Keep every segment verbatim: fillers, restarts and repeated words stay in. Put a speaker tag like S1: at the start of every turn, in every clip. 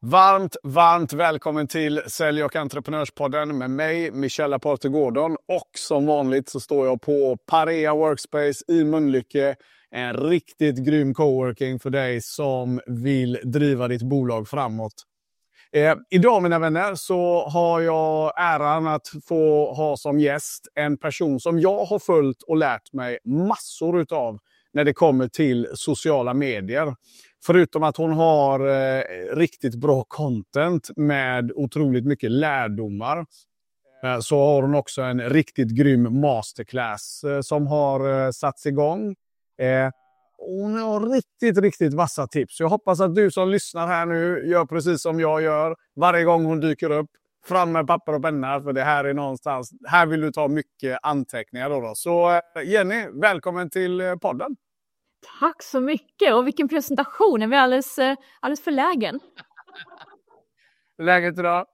S1: Varmt, varmt välkommen till Sälj- och entreprenörspodden med mig, Michelle Aparte Gordon. Och som vanligt så står jag på Parea Workspace i Mölnlycke. En riktigt grym coworking för dig som vill driva ditt bolag framåt. Eh, idag mina vänner så har jag äran att få ha som gäst en person som jag har följt och lärt mig massor utav när det kommer till sociala medier. Förutom att hon har eh, riktigt bra content med otroligt mycket lärdomar eh, så har hon också en riktigt grym masterclass eh, som har eh, satts igång. Eh, hon har riktigt, riktigt vassa tips. Jag hoppas att du som lyssnar här nu gör precis som jag gör. Varje gång hon dyker upp, fram med papper och penna, för det här är någonstans. Här vill du ta mycket anteckningar då. då. Så eh, Jenny, välkommen till eh, podden.
S2: Tack så mycket, och vilken presentation. Jag är alldeles, alldeles förlägen.
S1: Läget idag?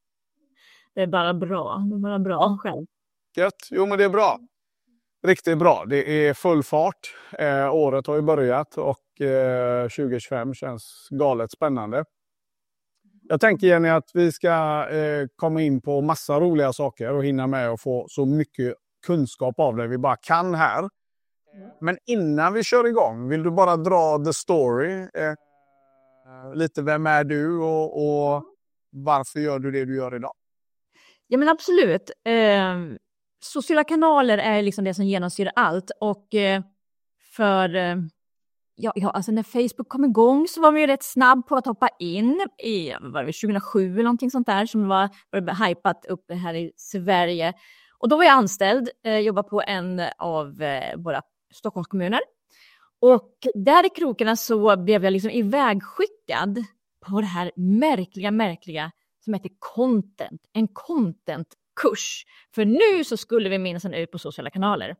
S2: Det är bara bra. Det är bara bra själv.
S1: Gött. Jo, men det är bra. Riktigt bra. Det är full fart. Eh, året har ju börjat och eh, tjugo tjugofem känns galet spännande. Jag tänker Jenny att vi ska eh, komma in på massa roliga saker och hinna med och få så mycket kunskap av det vi bara kan här. Men innan vi kör igång, vill du bara dra the story? Eh, lite vem är du och, och varför gör du det du gör idag?
S2: Ja, men absolut. Eh, sociala kanaler är liksom det som genomsyrar allt. Och eh, för eh, ja, ja, alltså när Facebook kom igång så var man ju rätt snabb på att hoppa in i var det tjugohundrasju eller någonting sånt där som var, var hypat upp här i Sverige. Och då var jag anställd, eh, jobbade på en av eh, våra Stockholms kommuner. Och där i krokarna så blev jag liksom ivägskickad på det här märkliga, märkliga som heter content. En contentkurs. För nu så skulle vi minnas ut på sociala kanaler.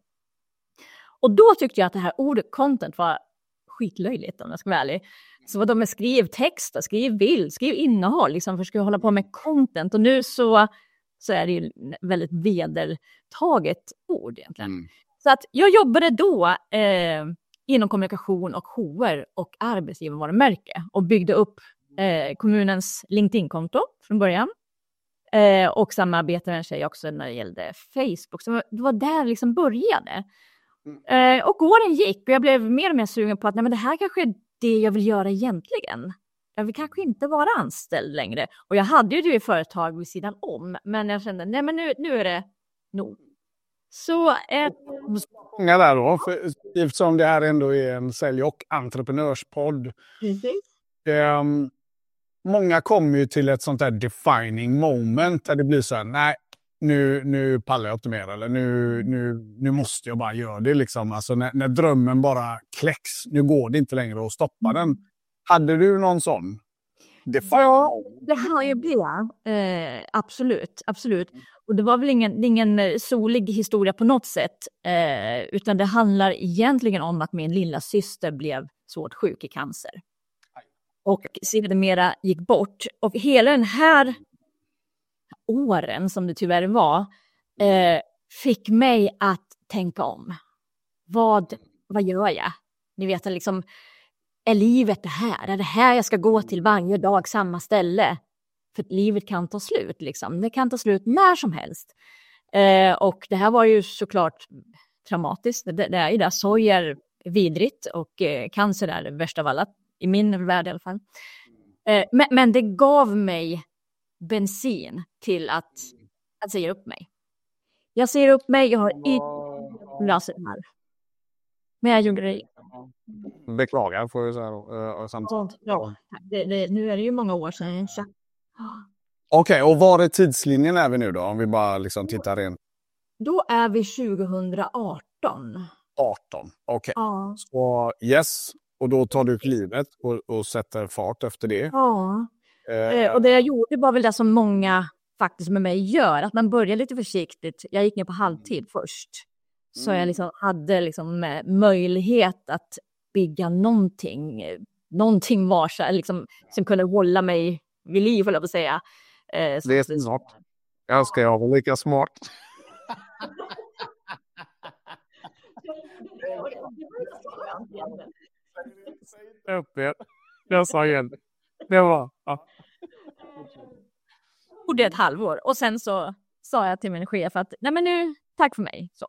S2: Och då tyckte jag att det här ordet content var skitlöjligt om jag ska vara ärlig. Så vad de med skriv text, skriv bild, skriv innehåll. Liksom, för ska jag hålla på med content. Och nu så, så är det ju väldigt vedertaget ord egentligen. Mm. Så att jag jobbade då eh, inom kommunikation och H R och arbetsgivarvarumärke och byggde upp eh, kommunens LinkedIn-konto från början. Eh, och samarbetade med en tjej också när det gällde Facebook. Så det var där det liksom började. Eh, och åren gick och jag blev mer och mer sugen på att nej, men det här kanske är det jag vill göra egentligen. Jag vill kanske inte vara anställd längre. Och jag hade ju det i företag vid sidan om. Men jag kände, nej men nu, nu är det nog. Så eh...
S1: många där då, för, eftersom det här ändå är en sälj- och entreprenörspodd. Eh, många kommer ju till ett sånt där defining moment där det blir så här, nej, nu, nu pallar jag inte mer, eller nu, nu, nu måste jag bara göra det liksom. Alltså när, när drömmen bara kläcks, nu går det inte längre att stoppa den. Hade du någon sån?
S2: Ja, det har ju blivit. Eh, absolut, absolut. Och det var väl ingen, ingen solig historia på något sätt. Eh, utan det handlar egentligen om att min lilla syster blev svårt sjuk i cancer. Och sedermera gick bort. Och hela den här åren som det tyvärr var eh, fick mig att tänka om. Vad, vad gör jag? Ni vet liksom... Är livet det här? Är det här jag ska gå till varje dag, samma ställe? För livet kan ta slut liksom. Det kan ta slut när som helst. Eh, och det här var ju såklart traumatiskt. Det, det är ju där, sorg är vidrigt och eh, cancer är det värsta av alla. I min värld i alla fall. Eh, men, men det gav mig bensin till att, att säga upp mig. Jag säger upp mig, jag har inte löst det här. Men jag gjorde det.
S1: Beklagar får jag säga då.
S2: Sånt, ja. Det, det, nu är det ju många år sedan. Så.
S1: Okej, okay, och var är tidslinjen är vi nu då? Om vi bara liksom tittar in.
S2: Då är vi tjugohundraarton.
S1: arton, okej. Okay.
S2: Ja.
S1: Så yes, och då tar du klivet och, och sätter fart efter det.
S2: Ja, eh. och det jag gjorde var väl det som många faktiskt med mig gör. Att man börjar lite försiktigt. Jag gick ner på halvtid först. Så jag liksom hade liksom möjlighet att bygga någonting, någonting var liksom, som kunde hålla mig vid liv, eller att säga. Eh,
S1: det är smart. Jag ska jag vara lika smart. Jag sa igen. Det var, ja.
S2: gjorde ett halvår. Och sen så sa jag till min chef att nej men nu, tack för mig. Så.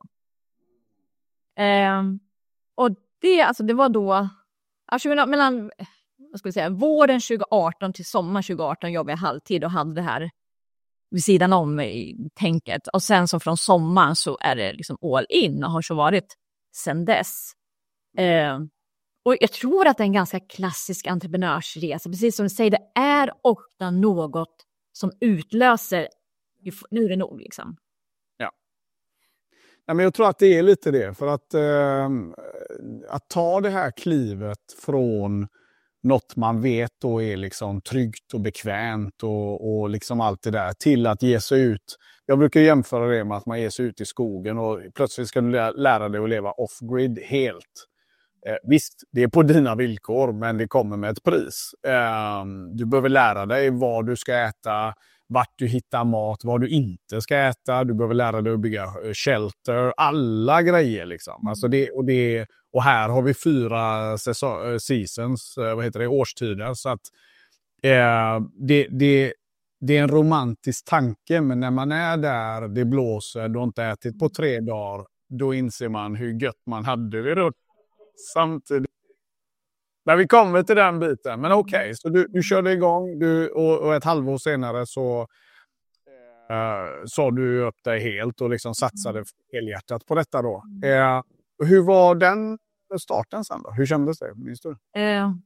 S2: Eh, och det, alltså det var då, alltså mellan, vad ska jag säga, våren tjugo arton till sommar tjugo arton jobbade jag halvtid och hade det här vid sidan om i tänket. Och sen så från sommaren så är det liksom all in och har så varit sen dess. Eh, och jag tror att det är en ganska klassisk entreprenörsresa. Precis som du säger, det är ofta något som utlöser, nu är det nog liksom.
S1: Ja. Ja, men jag tror att det är lite det. För att, eh, att ta det här klivet från något man vet då är liksom tryggt och bekvämt och, och liksom allt det där till att ge sig ut. Jag brukar jämföra det med att man ger sig ut i skogen och plötsligt ska du lära dig att leva off-grid helt. Eh, visst, det är på dina villkor men det kommer med ett pris. Eh, du behöver lära dig vad du ska äta, vart du hittar mat, vad du inte ska äta. Du behöver lära dig att bygga shelter, alla grejer liksom. Alltså det, och, det, och här har vi fyra seasons, vad heter det, årstider. Så att eh, det, det, det är en romantisk tanke, men när man är där, det blåser, du har inte ätit på tre dagar, då inser man hur gött man hade det då. Samtidigt. När vi kommer till den biten. Men okej, okay, så du, du körde igång du, och, och ett halvår senare så eh, sa du upp dig helt och liksom satsade helhjärtat på detta då. Eh, hur var den starten sen då? Hur kändes det? Minns du?
S2: Eh, eh,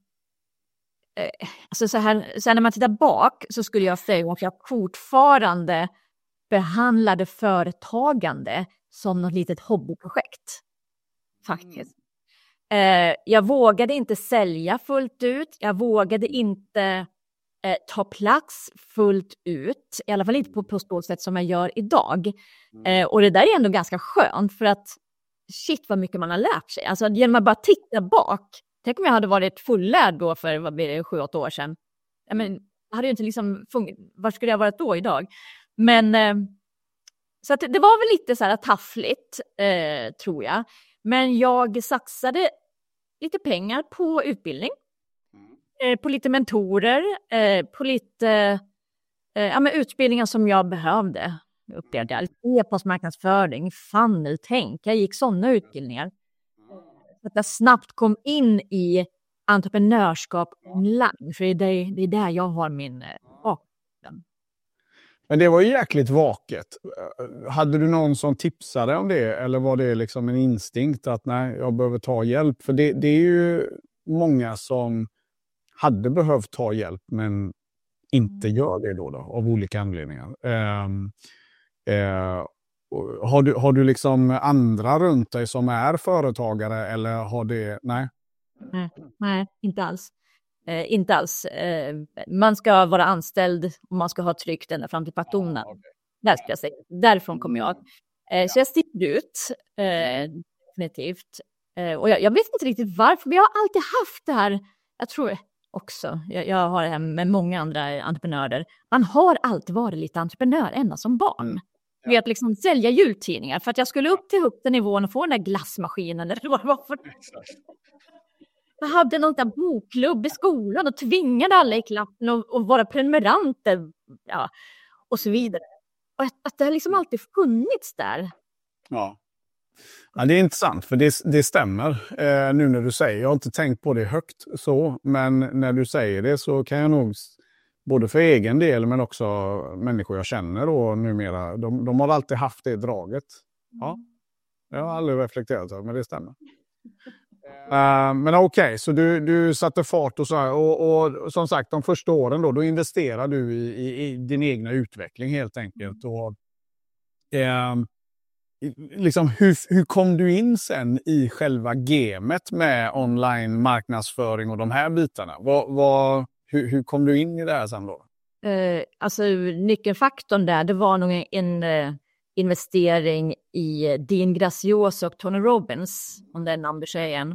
S2: alltså så här, sen när man tittar bak så skulle jag säga att jag fortfarande behandlade företagande som något litet hobbyprojekt. Faktiskt. Eh, jag vågade inte sälja fullt ut. Jag vågade inte eh, ta plats fullt ut. I alla fall inte på, på så sätt som jag gör idag. Eh, och det där är ändå ganska skönt. För att shit vad mycket man har lärt sig. Alltså genom att bara titta bak. Tänk om jag hade varit fullärd då för vad blir det, sju, åtta år sedan. Jag men, jag hade ju inte liksom fungerat. Var skulle jag varit då idag? Men eh, så att det var väl lite så här taffligt eh, tror jag. Men jag satsade lite pengar på utbildning, eh, på lite mentorer, eh, på lite eh, ja, men utbildningar som jag behövde. Upplevde jag. E-postmarknadsföring, funnel-tänk. Jag gick sådana utbildningar. Så att jag snabbt kom in i entreprenörskap online. För det är, det, det är där jag har min bakgrund.
S1: Men det var ju jäkligt vaket. Hade du någon som tipsade om det? Eller var det liksom en instinkt att nej, jag behöver ta hjälp? För det, det är ju många som hade behövt ta hjälp men inte gör det då, då av olika anledningar. Um, uh, har, du, har du liksom andra runt dig som är företagare eller har det... Nej,
S2: nej, nej inte alls. Eh, inte alls. Eh, man ska vara anställd och man ska ha tryggt ända fram till pensionen. Ah, okay. Där ska jag säga. Därifrån kommer jag. Eh, ja. Så jag sticker ut. Eh, definitivt. Eh, och jag, jag vet inte riktigt varför. Men jag har alltid haft det här. Jag tror också. Jag, jag har det här med många andra entreprenörer. Man har alltid varit lite entreprenör ända som barn. Mm. Ja. Vet liksom sälja jultidningar. För att jag skulle upp till högsta nivån och få den där glassmaskinen. Eller vad var för... Jag hade någon där bokklubb i skolan och tvingade alla i klassen att, att vara prenumeranter, ja, och så vidare. Och att, att det har liksom alltid funnits där.
S1: Ja, ja det är intressant för det, det stämmer eh, nu när du säger. Jag har inte tänkt på det högt så, men när du säger det så kan jag nog, både för egen del men också människor jag känner och numera, de, de har alltid haft det draget. Ja, jag har aldrig reflekterat över, men det stämmer. Uh, men okej, okay, så du, du satte fart och så här, och, och som sagt de första åren då, då investerar du i, i, i din egna utveckling helt enkelt. Och, uh, liksom, hur, hur kom du in sen i själva gamet med online marknadsföring och de här bitarna? Vad, vad, hur, hur kom du in i det här sen då?
S2: Uh, alltså nyckelfaktorn där, det var nog en... Uh... investering i Dean Graziosi och Tony Robbins, om den namn igen.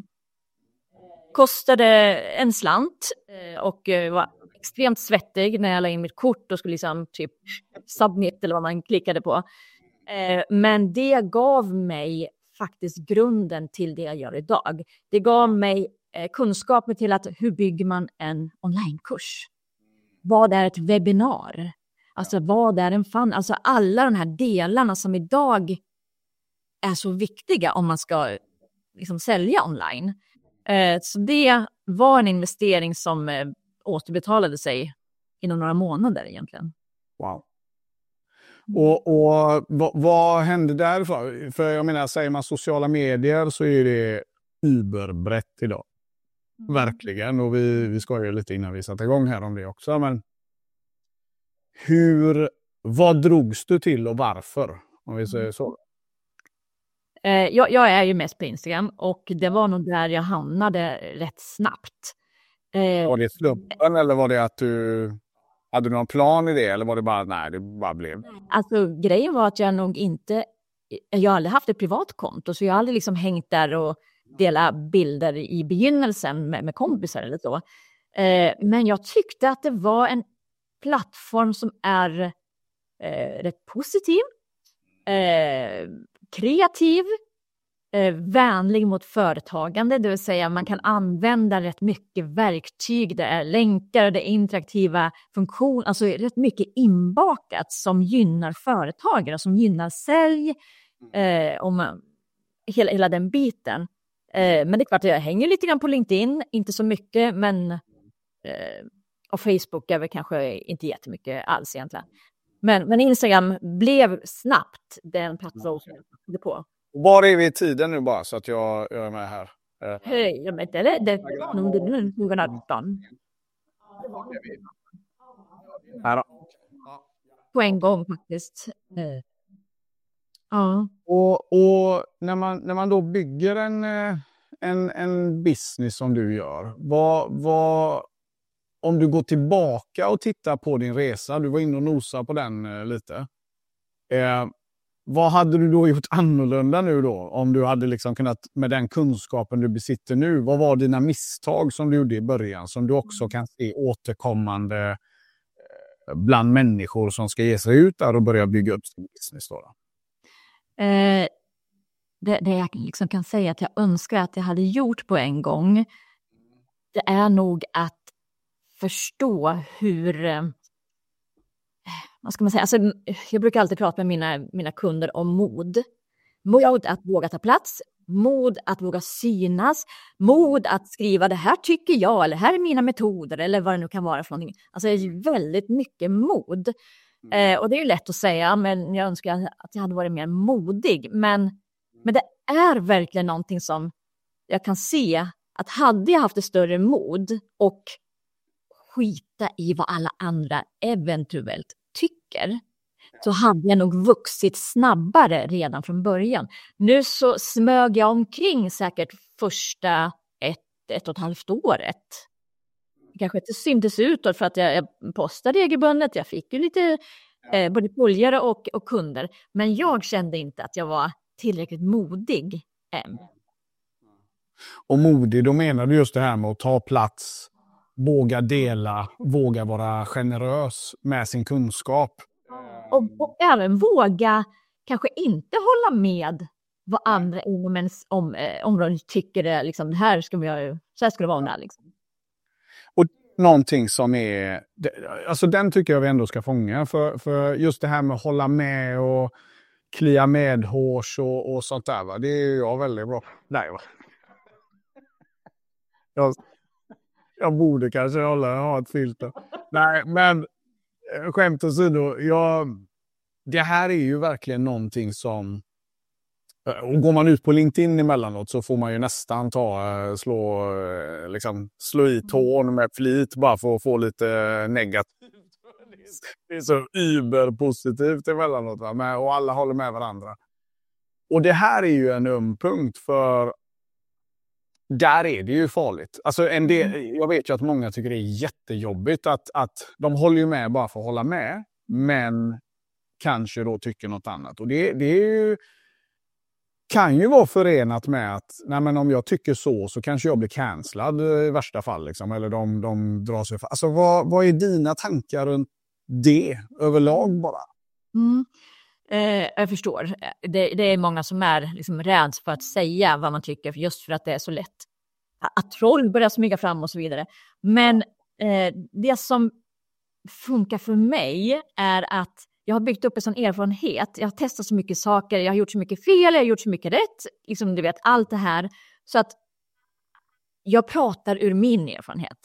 S2: Kostade en slant och var extremt svettig när jag la in mitt kort och skulle liksom typ submit eller vad man klickade på. Men det gav mig faktiskt grunden till det jag gör idag. Det gav mig kunskaper till att hur bygger man en onlinekurs. vad är ett webbinar? Alltså vad är en fan? Alltså alla de här delarna som idag är så viktiga om man ska liksom sälja online. Eh, så det var en investering som eh, återbetalade sig inom några månader egentligen.
S1: Wow. Och, och vad, vad hände därifrån? För jag menar, säger man sociala medier så är det überbrett idag. Mm. Verkligen. Och vi, vi ska ju lite innan vi satte igång här om det också. Men hur, vad drogs du till och varför? Om vi säger så.
S2: Eh, jag, jag är ju mest på Instagram och det var nog där jag hamnade rätt snabbt.
S1: Eh, var det slumpen eller var det att du... Hade du någon plan i det eller var det bara, nej, det bara blev?
S2: Alltså grejen var att jag nog inte, jag har aldrig haft ett privat konto så jag har aldrig liksom hängt där och delat bilder i begynnelsen med, med kompisar eller så. Eh, men jag tyckte att det var en plattform som är eh, rätt positiv, eh, kreativ, eh, vänlig mot företagande, det vill säga man kan använda rätt mycket verktyg, det är länkar, det är interaktiva funktioner, alltså rätt mycket inbakat som gynnar företagare, som gynnar sälj, eh, om hela, hela den biten. Eh, men det är klart att jag hänger lite grann på LinkedIn, inte så mycket, men eh, och Facebook är väl kanske inte jättemycket alls egentligen. Men, men Instagram blev snabbt den plattform som jag hade på.
S1: Var är vi i tiden nu bara så att jag, jag är med här?
S2: Hej, jag vet inte, det, det var nog tjugoarton.
S1: Här då.
S2: På en gång faktiskt. Ja.
S1: Och, och när, man, när man då bygger en, en, en business som du gör, vad, vad, om du går tillbaka och tittar på din resa, du var inne och nosade på den lite. Eh, Vad hade du då gjort annorlunda nu då? Om du hade liksom kunnat, med den kunskapen du besitter nu, vad var dina misstag som du gjorde i början som du också kan se återkommande bland människor som ska ge sig ut där och börja bygga upp sin business då?
S2: Eh, det, det jag liksom kan säga att jag önskar att jag hade gjort på en gång, det är nog att förstå hur... Eh, vad ska man säga? Alltså, jag brukar alltid prata med mina, mina kunder om mod. Mod att våga ta plats, mod att våga synas, mod att skriva det här tycker jag, eller här är mina metoder, eller vad det nu kan vara för någonting. Alltså det är väldigt mycket mod. Mm. Eh, och det är ju lätt att säga, men jag önskar att jag hade varit mer modig. Men, men det är verkligen någonting som jag kan se, att hade jag haft ett större mod och skita i vad alla andra eventuellt tycker, så hade jag nog vuxit snabbare redan från början. Nu så smög jag omkring säkert första ett, ett och ett halvt året. Kanske inte syntes utåt för att jag, jag postade regelbundet. Jag fick ju lite eh, både följare och, och kunder. Men jag kände inte att jag var tillräckligt modig än.
S1: Och modig, då menar du just det här med att ta plats, våga dela, våga vara generös med sin kunskap.
S2: Och, och även våga kanske inte hålla med vad andra inom ens om, eh, områden tycker det, liksom, det här ska vi göra, så här ska det vara där, liksom.
S1: Och någonting som är, alltså den tycker jag vi ändå ska fånga, för, för just det här med att hålla med och klia med hårs och, och sånt där, va? Det är ju jag väldigt bra. Nej, va? Jag, jag borde kanske hålla, ha ett filter. Nej, men skämt åsido, jag, det här är ju verkligen någonting som, och går man ut på LinkedIn emellanåt så får man ju nästan ta, slå, liksom, slå i tån med flit bara för att få lite negativt. Det är så überpositivt emellanåt, va? Men, och alla håller med varandra. Och det här är ju en öm punkt, för där är det ju farligt. Alltså en del, jag vet ju att många tycker det är jättejobbigt att, att de håller ju med bara för att hålla med, men kanske då tycker något annat. Och det, det är ju, kan ju vara förenat med att nej, men om jag tycker så så kanske jag blir cancellad i värsta fall. Liksom, eller de, de drar sig för. Alltså vad, vad är dina tankar runt det överlag bara?
S2: Mm. Eh, jag förstår. Det, det är många som är liksom räds för att säga vad man tycker, just för att det är så lätt att troll börjar smyga fram och så vidare. Men eh, det som funkar för mig är att jag har byggt upp en sån erfarenhet. Jag har testat så mycket saker, jag har gjort så mycket fel, jag har gjort så mycket rätt. Liksom du vet, allt det här. Så att jag pratar ur min erfarenhet.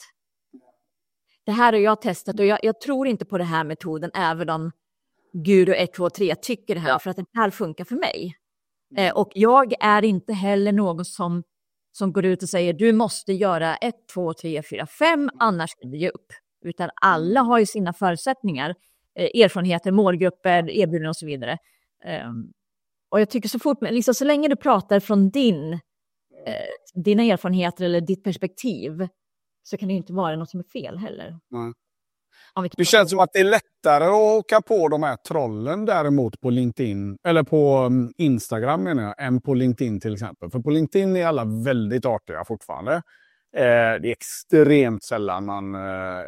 S2: Det här har jag testat och jag, jag tror inte på det här metoden även om Guru ett två tre tycker det här, för att det här funkar för mig. Eh, och jag är inte heller någon som, som går ut och säger du måste göra ett, två, tre, fyra, fem, annars ska du ge upp. Utan alla har ju sina förutsättningar, eh, erfarenheter, målgrupper, erbjudanden och så vidare. Eh, och jag tycker så fort, liksom, så länge du pratar från din, eh, dina erfarenheter eller ditt perspektiv, så kan det ju inte vara något som är fel heller.
S1: Nej. Det känns som att det är lättare att åka på de här trollen däremot på LinkedIn, eller på Instagram menar jag, än på LinkedIn till exempel. För på LinkedIn är alla väldigt artiga fortfarande. Eh, det är extremt sällan man... Eh,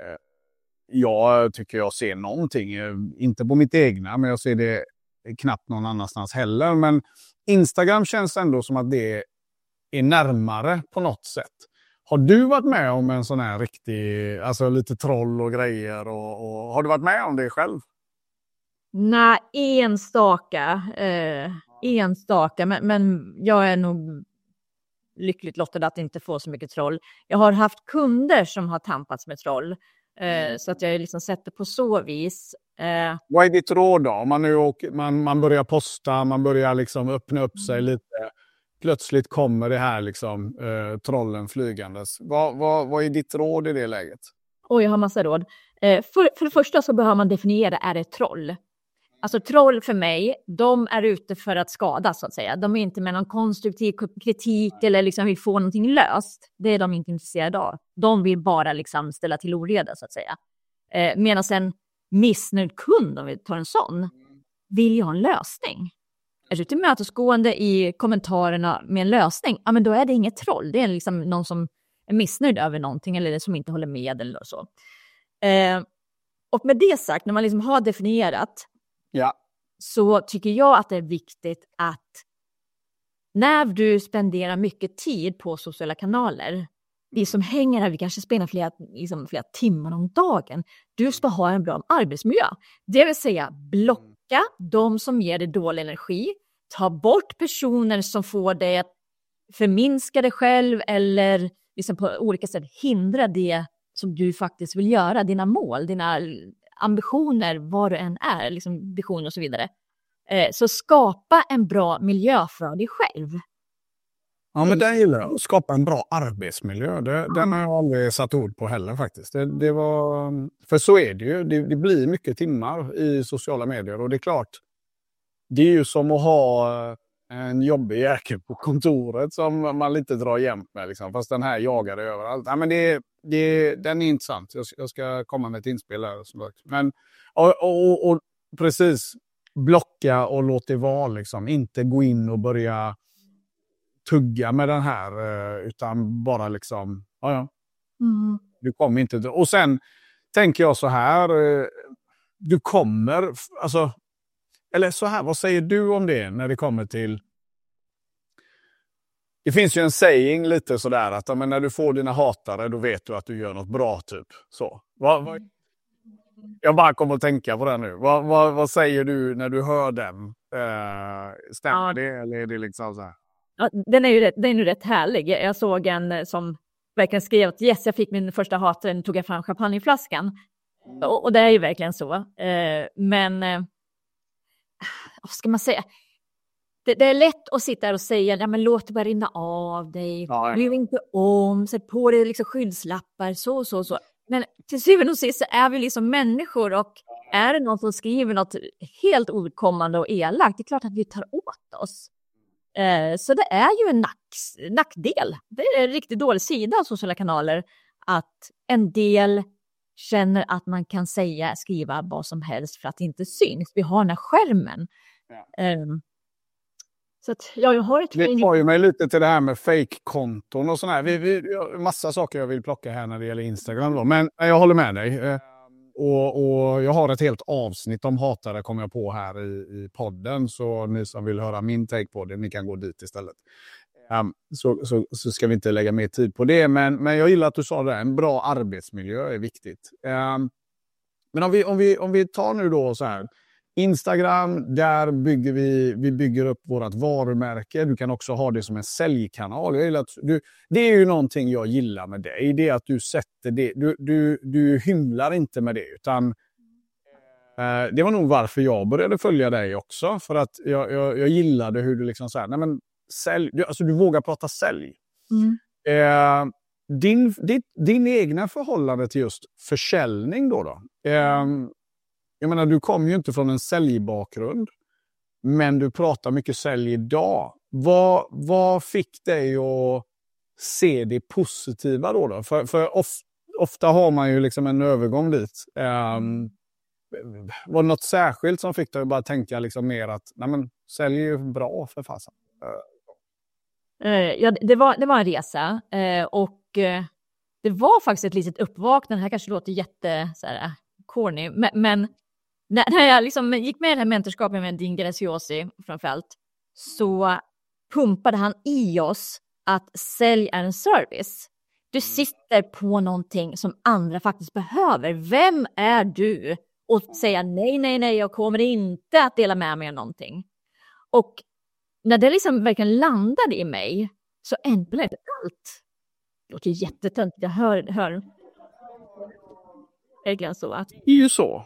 S1: jag tycker jag ser någonting, eh, inte på mitt egna, men jag ser det knappt någon annanstans heller. Men Instagram känns ändå som att det är närmare på något sätt. Har du varit med om en sån här riktig, alltså lite troll och grejer och, och har du varit med om det själv?
S2: Nej, enstaka, eh, enstaka, men, men jag är nog lyckligt lottad att inte få så mycket troll. Jag har haft kunder som har tampats med troll, eh, så att jag har liksom sett det på så vis. Eh,
S1: Vad är ditt råd då? Om man nu åker, man, man börjar posta, man börjar liksom öppna upp sig lite. Plötsligt kommer det här liksom, eh, trollen flygandes. Vad, vad, vad är ditt råd i det läget?
S2: Och jag har massa råd. Eh, för, för det första så behöver man definiera, är det troll? Alltså troll för mig, de är ute för att skada så att säga. De är inte med någon konstruktiv kritik eller liksom vill få någonting löst. Det är de inte intresserade av. De vill bara liksom ställa till oreda så att säga. Eh, medan en missnöjd kund, om vi tar en sån, vill ju ha en lösning. Är du tillmötesgående i kommentarerna med en lösning, ja men då är det inget troll. Det är liksom någon som är missnöjd över någonting eller som inte håller med eller så. Eh, och med det sagt, när man liksom har definierat,
S1: ja,
S2: så tycker jag att det är viktigt att när du spenderar mycket tid på sociala kanaler, vi som hänger här, vi kanske spelar flera, liksom flera timmar om dagen, du ska ha en bra arbetsmiljö. Det vill säga blocka de som ger dig dålig energi, ta bort personer som får dig att förminska dig själv eller liksom på olika sätt hindra det som du faktiskt vill göra, dina mål, dina ambitioner, vad du än är, liksom visioner och så vidare. Eh, så skapa en bra miljö för dig själv.
S1: Ja, men det gillar jag. Skapa en bra arbetsmiljö. Det, den har jag aldrig satt ord på heller faktiskt. Det, det var, för så är det ju. Det, det blir mycket timmar i sociala medier. Och det är klart, det är ju som att ha en jobbig jäkel på kontoret som man lite drar jämt med. Liksom. Fast den här jagar det överallt. Ja, men det, det, den är intressant. Jag, jag ska komma med ett inspel här. Men, och, och, och precis, blocka och låt det vara. Liksom. Inte gå in och börja tugga med den här, utan bara liksom, ja ja, mm. du kommer inte, och sen tänker jag så här, du kommer, alltså, eller så här, vad säger du om det när det kommer till, det finns ju en saying lite sådär att men när du får dina hatare då vet du att du gör något bra typ, så. Vad, vad, jag bara kommer att tänka på det nu, vad, vad, vad säger du när du hör den, uh, stämmer ja. det eller är det liksom så här?
S2: Ja, den är ju rätt, den är ju rätt härlig. Jag såg en som verkligen skrev att yes, jag fick min första hatare, nu tog jag fram champagneflaskan. Mm. Och, och det är ju verkligen så. Eh, men eh, vad ska man säga? Det, det är lätt att sitta här och säga, ja men låt det bara rinna av dig. Ja. Bryr inte om, sätt på dig liksom skyddslappar, så, så, så. Men till syvende och sist så är vi liksom människor, och är det någon som skriver något helt ovidkommande och elakt, det är klart att vi tar åt oss. Så det är ju en nack, nackdel. Det är en riktigt dålig sida av sociala kanaler att en del känner att man kan säga, skriva vad som helst för att det inte syns. Vi har den här skärmen. Ja. Um, så att, ja, jag har ett...
S1: Det tar ju mig lite till det här med fake-konton och sådär. Vi, vi, massa saker jag vill plocka här när det gäller Instagram då. Men jag håller med dig. Och, och jag har ett helt avsnitt om hatare kommer jag på här i, i podden. Så ni som vill höra min take på det, ni kan gå dit istället. Um, så, så, så ska vi inte lägga mer tid på det. Men, men jag gillar att du sa det, en bra arbetsmiljö är viktigt. Um, Men om vi, om vi, om vi tar nu då så här. Instagram, där bygger vi, vi bygger upp vårt varumärke. Du kan också ha det som en säljkanal. Jag gillar att du, det är ju någonting jag gillar med dig. Det är att du sätter det. Du, du, du hymlar inte med det. Utan eh, det var nog varför jag började följa dig också. För att jag, jag, jag gillade hur du liksom så här, nej men sälj. Du, alltså du vågar prata sälj.
S2: Mm.
S1: Eh, din, ditt, din egna förhållande till just försäljning då då. Eh, Jag menar, du kom ju inte från en säljbakgrund, men du pratar mycket sälj idag. Vad, vad fick dig att se det positiva då? då? För, för of, ofta har man ju liksom en övergång dit. Um, var det något särskilt som fick dig att bara tänka liksom mer att nej men, sälj är ju bra för fasen?
S2: Uh, ja, det var, det var en resa uh, och uh, det var faktiskt ett litet uppvaknande. Det här kanske låter jätte så här, corny, men, men när jag liksom gick med i det här mentorskapet med Dean Graziosi framförallt, så pumpade han i oss att sälj är en service. Du sitter på någonting som andra faktiskt behöver. Vem är du? Och säga nej, nej, nej, jag kommer inte att dela med mig av någonting. Och när det liksom verkligen landade i mig, så ändrade det allt. Det låter jättetönt, jag hör, hör. Verkligen så att...
S1: Det är ju så.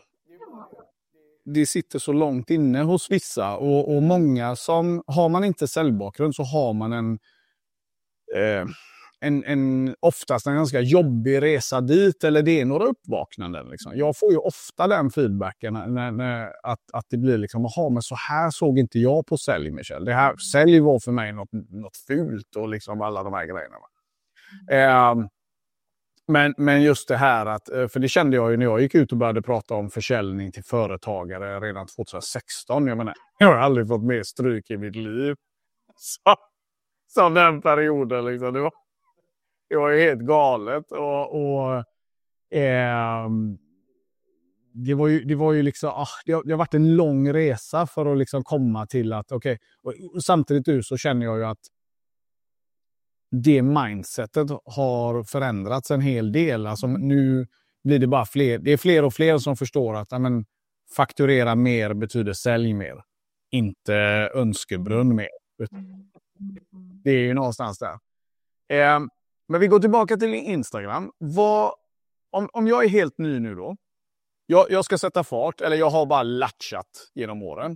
S1: Det sitter så långt inne hos vissa och, och många som, har man inte säljbakgrund så har man en, eh, en, en oftast en ganska jobbig resa dit, eller det är några uppvaknanden. Liksom. Jag får ju ofta den feedbacken när, när, att, att det blir liksom, aha, men så här såg inte jag på sälj, Michel. Det här, sälj var för mig något, något fult och liksom alla de här grejerna. Eh, Men, men just det här, att, för det kände jag ju när jag gick ut och började prata om försäljning till företagare redan tjugohundrasexton. Jag menar, jag har aldrig fått mer stryk i mitt liv. Så, som den perioden liksom. Det var, det var ju helt galet. Och, och eh, det, var ju, det var ju liksom, ah, det, har, det har varit en lång resa för att liksom komma till att, okej. Okay, och samtidigt nu så känner jag ju att det mindsetet har förändrats en hel del. Alltså nu blir det bara fler. Det är fler och fler som förstår att amen, fakturera mer betyder sälj mer. Inte önskebrunn mer. Det är ju någonstans där. Eh, men vi går tillbaka till Instagram. Vad, om, om jag är helt ny nu då. Jag, jag ska sätta fart. Eller jag har bara latchat genom åren.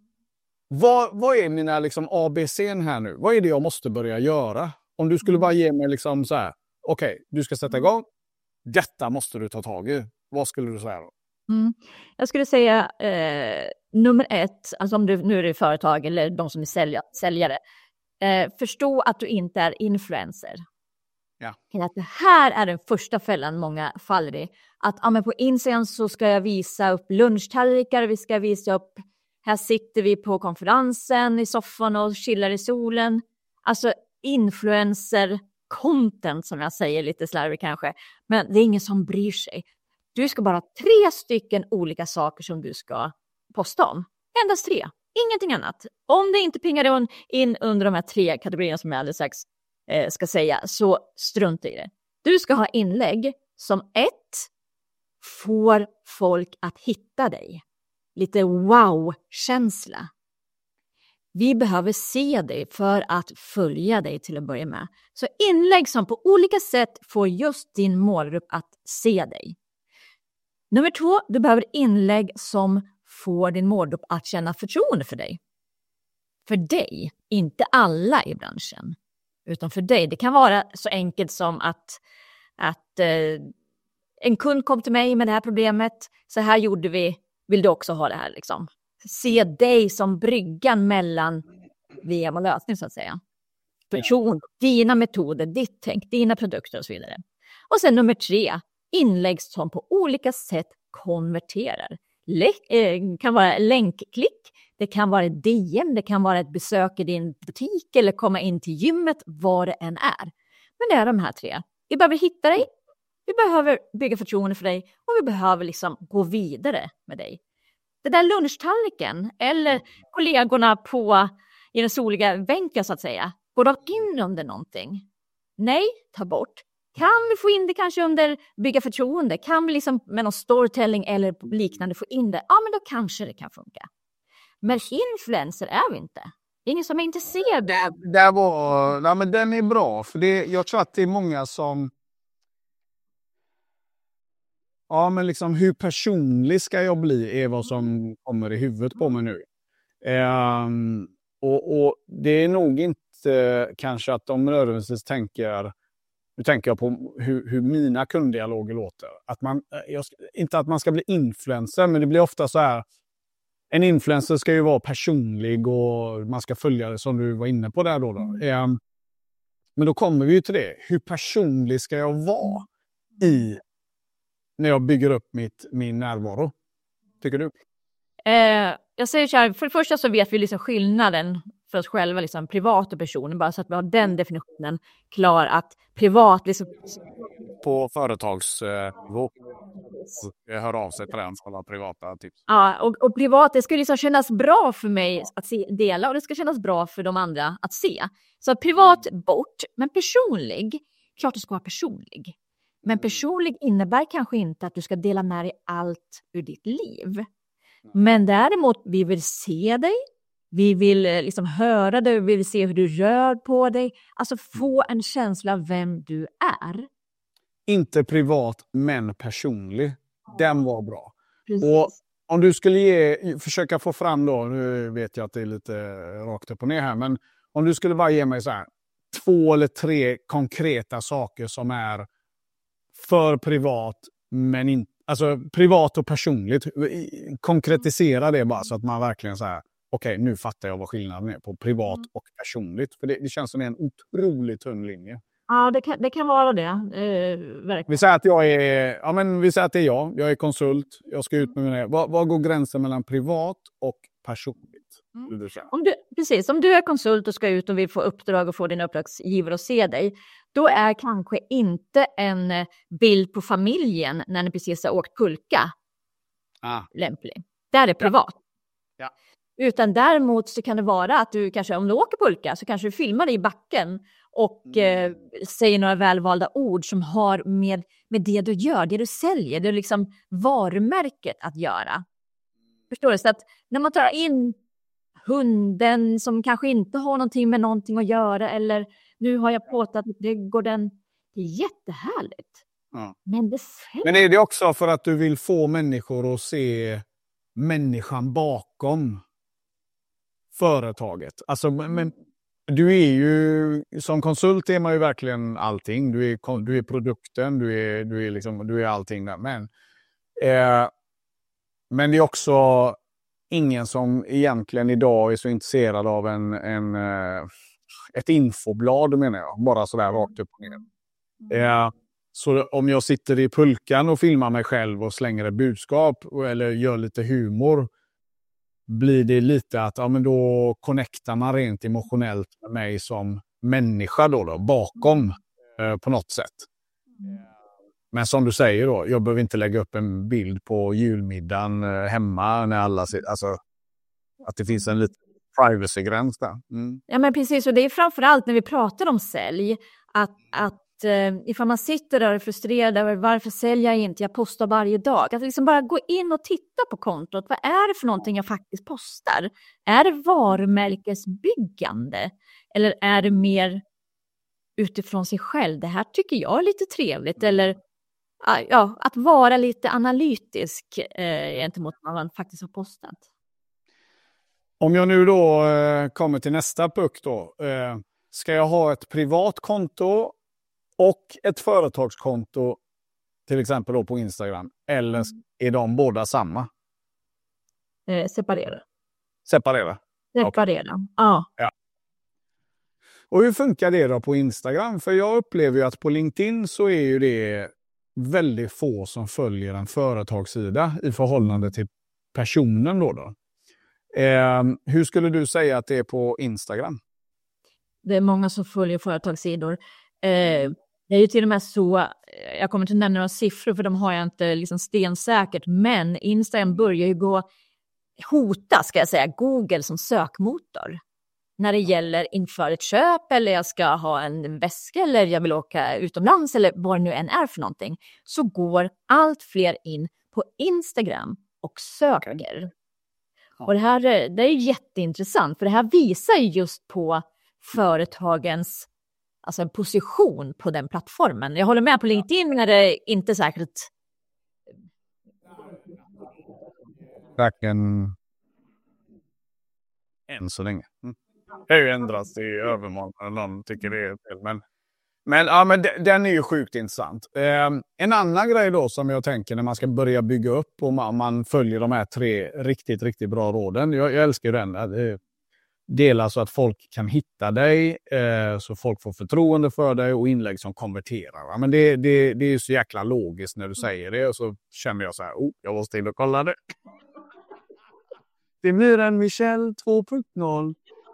S1: Vad, vad är mina liksom A B C:n här nu? Vad är det jag måste börja göra? Om du skulle bara ge mig liksom så här, okej, okay, du ska sätta igång. Detta måste du ta tag i. Vad skulle du säga då?
S2: Mm. Jag skulle säga eh, nummer ett, alltså om du nu är det företag eller de som är sälja, säljare. Eh, förstå att du inte är influencer.
S1: Ja.
S2: Att det här är den första fällan många faller i. Att ja, men på Instagram så ska jag visa upp lunchtallrikar. Vi ska visa upp, här sitter vi på konferensen i soffan och chillar i solen. Alltså influencer content som jag säger lite slarvigt kanske. Men det är ingen som bryr sig. Du ska bara ha tre stycken olika saker som du ska posta om. Endast tre. Ingenting annat. Om det inte pingar in under de här tre kategorierna som jag alldeles strax eh, ska säga, så strunta i det. Du ska ha inlägg som ett får folk att hitta dig. Lite wow-känsla. Vi behöver se dig för att följa dig till att börja med. Så inlägg som på olika sätt får just din målgrupp att se dig. Nummer två, du behöver inlägg som får din målgrupp att känna förtroende för dig. För dig, inte alla i branschen. Utan för dig. Det kan vara så enkelt som att, att eh, en kund kom till mig med det här problemet. Så här gjorde vi. Vill du också ha det här liksom? Se dig som bryggan mellan V M och lösning så att säga. Person, dina metoder, ditt tänk, dina produkter och så vidare. Och sen nummer tre, inlägg som på olika sätt konverterar. Det eh, kan vara länkklick, det kan vara ett D M, det kan vara ett besök i din butik eller komma in till gymmet, vad det än är. Men det är de här tre. Vi behöver hitta dig, vi behöver bygga förtroende för dig och vi behöver liksom gå vidare med dig. Det där lunchtallriken eller kollegorna på i den soliga bänken så att säga, går de in under någonting? Nej, ta bort. Kan vi få in det kanske under bygga förtroende? Kan vi liksom med någon storytelling eller liknande få in det? Ja, men då kanske det kan funka. Men influencer är vi inte. Det är ingen som är intresserad.
S1: Det, det var, ja, men den är bra. För det, jag tror att det är många som... Ja, men liksom hur personlig ska jag bli är vad som kommer i huvudet på mig nu. Um, och, och det är nog inte kanske att de nödvändigtvis tänker... Nu tänker jag på hur, hur mina kunddialoger låter. Att man, jag, inte att man ska bli influencer, men det blir ofta så här... En influencer ska ju vara personlig och man ska följa det som du var inne på där då. då. Um, men då kommer vi ju till det. Hur personlig ska jag vara i när jag bygger upp mitt, min närvaro? Tycker du?
S2: Eh, jag säger så här, för det första så vet vi liksom skillnaden för oss själva, liksom privat och person, bara så att vi har den definitionen klar, att privat liksom...
S1: På företagsnivå eh, hör av sig på den för privata tips.
S2: Ja, och, och privat, det ska liksom kännas bra för mig att se, dela, och det ska kännas bra för de andra att se. Så privat bort, men personlig, klart du ska vara personlig. Men personlig innebär kanske inte att du ska dela med dig allt ur ditt liv. Men däremot, vi vill se dig. Vi vill liksom höra dig. Vi vill se hur du rör på dig. Alltså få en känsla av vem du är.
S1: Inte privat, men personlig. Den var bra.
S2: Precis.
S1: Och om du skulle ge, försöka få fram då, nu vet jag att det är lite rakt upp och ner här, men om du skulle bara ge mig så här, två eller tre konkreta saker som är för privat, men inte, alltså privat och personligt. Konkretisera det bara så att man verkligen så här, okej, okay, nu fattar jag vad skillnaden är på privat och personligt. För det, det känns som en otroligt tunn linje.
S2: Ja, det kan, det kan vara det. Eh, verkligen.
S1: Vi säger att jag är, ja men vi säger att det är jag. Jag är konsult. Jag ska ut med mina... Vad, vad går gränsen mellan privat och personligt?
S2: Mm. Om du, precis, om du är konsult och ska ut och vill få uppdrag och få din uppdragsgivare att se dig, då är kanske inte en bild på familjen när ni precis har åkt pulka
S1: ah.
S2: lämplig. Där är privat.
S1: Ja. Ja.
S2: Utan däremot så kan det vara att du kanske, om du åker pulka, så kanske du filmar dig i backen och mm. eh, säger några välvalda ord som har med, med det du gör, det du säljer, det är liksom varumärket att göra. Förstår du? Så att när man tar in hunden som kanske inte har någonting med någonting att göra, eller nu har jag påtat att det går den, det är jättehärligt.
S1: Ja.
S2: Men, det
S1: Men är det också för att du vill få människor att se människan bakom företaget? Alltså, men du är ju, som konsult är man ju verkligen allting. Du är, du är produkten, du är, du är, liksom, du är allting där. Men, eh, men det är också ingen som egentligen idag är så intresserad av en, en, ett infoblad, menar jag. Bara sådär rakt upp och ner. Eh, så om jag sitter i pulkan och filmar mig själv och slänger ett budskap eller gör lite humor, blir det lite att ja, men då connectar man rent emotionellt med mig som människa då, då bakom eh, på något sätt. Men som du säger då, jag behöver inte lägga upp en bild på julmiddagen eh, hemma när alla ser, alltså att det finns en liten privacy-gräns där. Mm.
S2: Ja, men precis, och det är framförallt när vi pratar om sälj, att, att eh, ifall man sitter där och är frustrerad över varför säljer jag inte, jag postar varje dag, att liksom bara gå in och titta på kontot, vad är det för någonting jag faktiskt postar? Är det varumärkesbyggande eller är det mer utifrån sig själv? Det här tycker jag är lite trevligt, eller ja, att vara lite analytisk eh, gentemot vad man faktiskt har postat.
S1: Om jag nu då eh, kommer till nästa punkt då. Eh, ska jag ha ett privat konto och ett företagskonto till exempel då på Instagram? Eller är de båda samma?
S2: Eh, separera.
S1: Separera?
S2: Separera, okay. Ja.
S1: ja. Och hur funkar det då på Instagram? För jag upplever ju att på LinkedIn så är ju det väldigt få som följer en företagssida i förhållande till personen då. då. Eh, hur skulle du säga att det är på Instagram?
S2: Det är många som följer företagssidor. Eh, det är ju till och med så, jag kommer inte nämna några siffror för de har jag inte liksom stensäkert, men Instagram börjar ju gå, hota ska jag säga, Google som sökmotor. när det gäller inför ett köp eller jag ska ha en väska eller jag vill åka utomlands eller vad det nu än är för någonting, så går allt fler in på Instagram och söker. Okay. Ja. Och det här det är jätteintressant, för det här visar just på företagens alltså en position på den plattformen. Jag håller med, på LinkedIn är det inte säkert.
S1: Verkligen än så länge. Mm. Det är ju ändras i övermorgon när någon tycker det är fel. Men, men, ja, men de, den är ju sjukt intressant. Eh, en annan grej då som jag tänker när man ska börja bygga upp och man, man följer de här tre riktigt, riktigt bra råden. Jag, jag älskar den. Eh, dela så att folk kan hitta dig, eh, så folk får förtroende för dig och inlägg som konverterar. Ja, men det, det, det är ju så jäkla logiskt när du säger det, och så känner jag så här, oh, jag måste in och kolla det. Det blir en Michelle två punkt noll.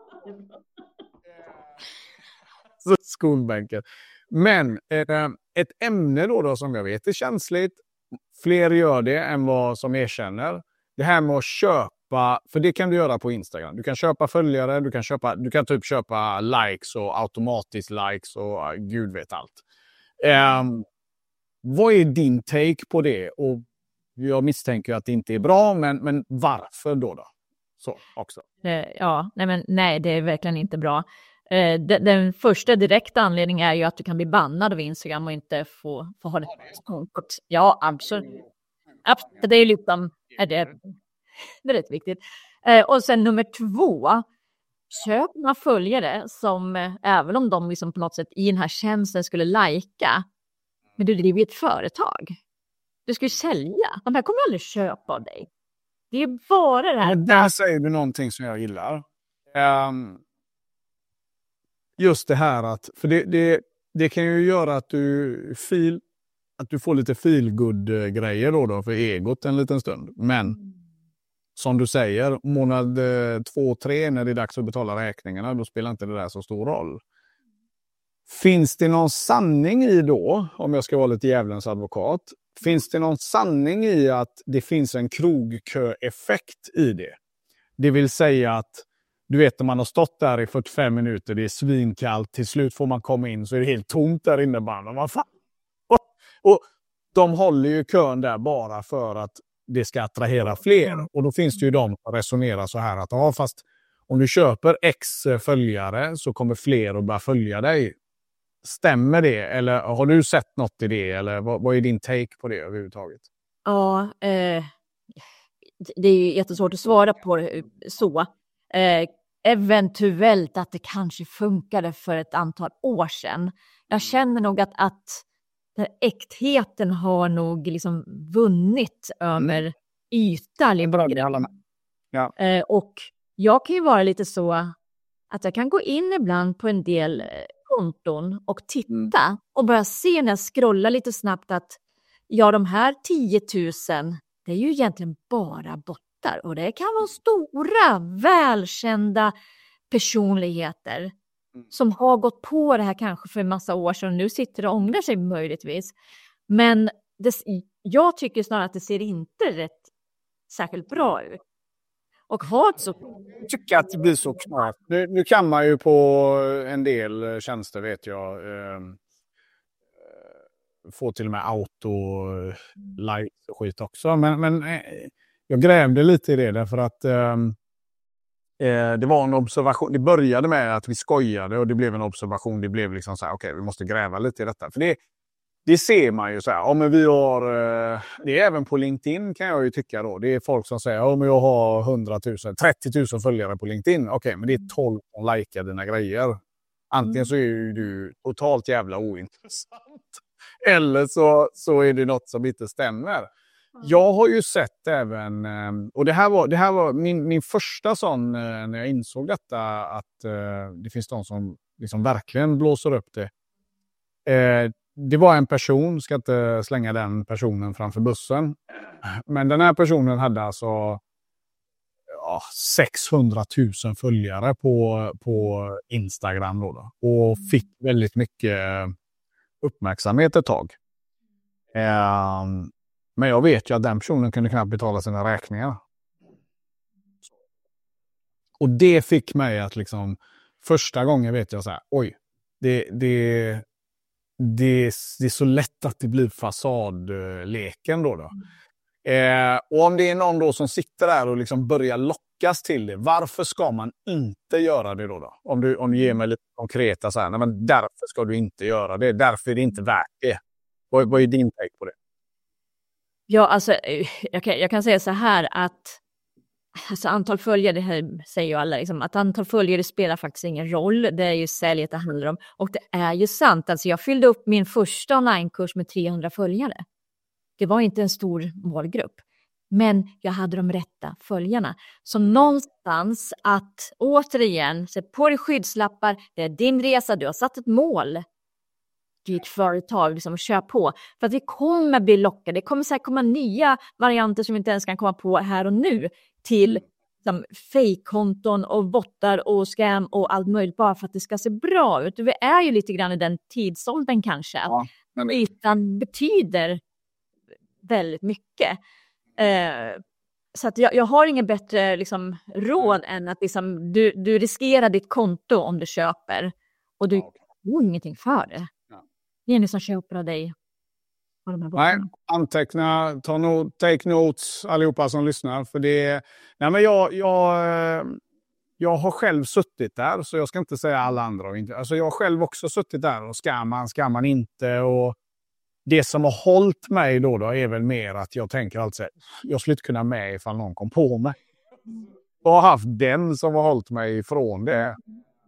S1: Så skolbänken. Men eh, ett ämne då, då som jag vet är känsligt. Fler gör det än vad som erkänner. Det här med att köpa, för det kan du göra på Instagram. Du kan köpa följare, du kan köpa, du kan typ köpa likes och automatiskt likes och uh, gud vet allt. Um, vad är din take på det? Och jag misstänker att det inte är bra, men, men varför då då? Så också.
S2: Ja, nej men nej, det är verkligen inte bra. Eh, den, den första direkta anledningen är ju att du kan bli bannad av Instagram och inte få, få ha det kort. Ja, absolut. absolut. Det är ju liksom, är det, det är rätt viktigt. Eh, och sen nummer två, köp några följare som, eh, även om de liksom på något sätt i den här tjänsten skulle lajka, men du driver ett företag. Du ska ju sälja. De här kommer aldrig köpa av dig. Det är bara det här.
S1: Ja, där säger du någonting som jag gillar. Um, just det här att, för det, det, det kan ju göra att du fil, att du får lite feelgood-grejer då, då för egot en liten stund. Men mm. som du säger, månad eh, två, tre när det är dags att betala räkningarna, då spelar inte det där så stor roll. Finns det någon sanning i då, om jag ska vara lite djävulens advokat, finns det någon sanning i att det finns en krogkö-effekt i det? Det vill säga att, du vet, när man har stått där i fyrtiofem minuter, det är svinkallt, till slut får man komma in så är det helt tomt där inne. Bara, vad fan? Och, och de håller ju kön där bara för att det ska attrahera fler. Och då finns det ju de som resonerar så här att, ja, fast om du köper X följare så kommer fler att börja följa dig. Stämmer det? Eller har du sett något i det? Eller vad, vad är din take på det överhuvudtaget?
S2: Ja, eh, det är ju jättesvårt att svara på det så. Eh, eventuellt att det kanske funkade för ett antal år sedan. Jag känner nog att, att den äktheten har nog liksom vunnit över mm. ytan.
S1: Ja.
S2: Eh, och jag kan ju vara lite så att jag kan gå in ibland på en del konton och titta mm. och börja se när jag scrollar lite snabbt att ja, de här tio tusen, det är ju egentligen bara bottar, och det kan vara stora, välkända personligheter mm. som har gått på det här kanske för en massa år sedan och nu sitter och ångrar sig möjligtvis. Men det, jag tycker snarare att det ser inte rätt särskilt bra ut. Och har så...
S1: Jag tycker att det blir så knappt. Nu, nu kan man ju på en del tjänster, vet jag, eh, få till och med auto-like och skit också. Men, men eh, jag grävde lite i det därför att eh, det var en observation. Det började med att vi skojade och det blev en observation. Det blev liksom så här, okej, okay, vi måste gräva lite i detta. För det Det ser man ju så här, ja, men vi har, det är även på LinkedIn kan jag ju tycka då. Det är folk som säger, ja men jag har hundratusen, trettio tusen följare på LinkedIn. Okej, okay, men det är tolv som likar dina grejer. Antingen så är ju du totalt jävla ointressant. Eller så, så är det något som inte stämmer. Jag har ju sett även, och det här var, det här var min, min första sån, när jag insåg detta, att det finns de som liksom verkligen blåser upp det. Det var en person, ska inte slänga den personen framför bussen. Men den här personen hade alltså ja, sexhundratusen följare på, på Instagram då, då. Och fick väldigt mycket uppmärksamhet ett tag. Um, men jag vet ju att den personen kunde knappt betala sina räkningar. Och det fick mig att liksom första gången vet jag så här, oj, det, det, det, det är så lätt att det blir fasadleken då. då. Eh, och om det är någon då som sitter där och liksom börjar lockas till det, varför ska man inte göra det då? då? Om, du, om du ger mig lite konkreta så här, nej, men därför ska du inte göra det, därför är det inte värt det. Vad, vad är din take på det?
S2: Ja, alltså jag kan, jag kan säga så här att alltså, antal följare, det här säger ju alla, liksom, att antal följare spelar faktiskt ingen roll. Det är ju säljet det handlar om. Och det är ju sant. Alltså, jag fyllde upp min första onlinekurs med trehundra följare. Det var inte en stor målgrupp. Men jag hade de rätta följarna. Så någonstans att återigen, sätt på dig skyddslappar. Det är din resa, du har satt ett mål. Ditt företag, liksom, kör på. För att vi kommer bli lockade. Det kommer säkert komma nya varianter som vi inte ens kan komma på här och nu. Till liksom, fake-konton och bottar och scam och allt möjligt. Bara för att det ska se bra ut. Vi är ju lite grann i den tidsåldern kanske.
S1: Ja, men...
S2: Ytan betyder väldigt mycket. Eh, så att jag, jag har ingen bättre liksom, råd än att liksom, du, du riskerar ditt konto om du köper. Och du får ingenting för det. Det är ni som köper av dig.
S1: Nej, anteckna, ta no, take notes allihopa som lyssnar. För det, nej men jag, jag, jag har själv suttit där, så jag ska inte säga alla andra. Och inte, alltså jag har själv också suttit där och ska man, ska man inte. Och det som har hållit mig då, då är väl mer att jag tänker alltså, jag skulle inte kunna med ifall någon kom på mig. Jag har haft den som har hållit mig ifrån det.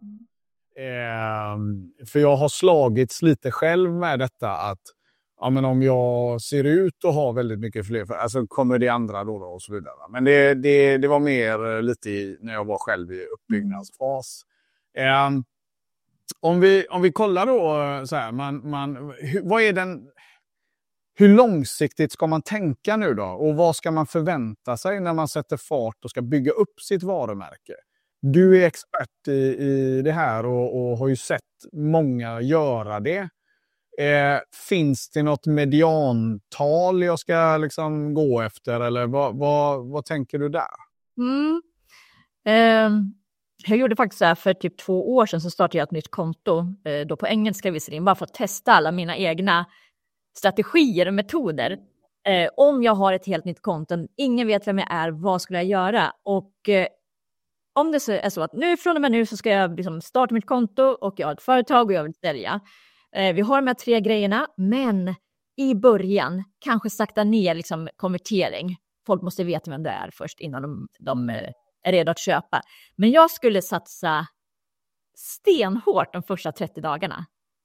S1: Eh, för jag har slagits lite själv med detta att ja, men om jag ser ut och har väldigt mycket fler, för, alltså kommer det andra då, då och så vidare. Men det, det, det var mer lite i, när jag var själv i uppbyggnadsfas. Eh, om, vi, om vi kollar då så här, man, man, hur, vad är den, hur långsiktigt ska man tänka nu då? Och vad ska man förvänta sig när man sätter fart och ska bygga upp sitt varumärke? Du är expert i, i det här och, och har ju sett många göra det. Eh, finns det något mediantal jag ska liksom gå efter? Eller vad, vad, vad tänker du där?
S2: Mm. Eh, jag gjorde faktiskt så här för typ två år sedan så startade jag ett nytt konto. Eh, då på engelska visserligen. Bara för att testa alla mina egna strategier och metoder. Eh, om jag har ett helt nytt konto. Ingen vet vem jag är. Vad skulle jag göra? Och... Eh, Om det är så att nu från och med nu så ska jag liksom starta mitt konto och jag har ett företag och jag vill sälja. Eh, vi har de här tre grejerna, men i början kanske sakta ner liksom konvertering. Folk måste veta vem det är först innan de, de är redo att köpa. Men jag skulle satsa stenhårt de första trettio dagarna.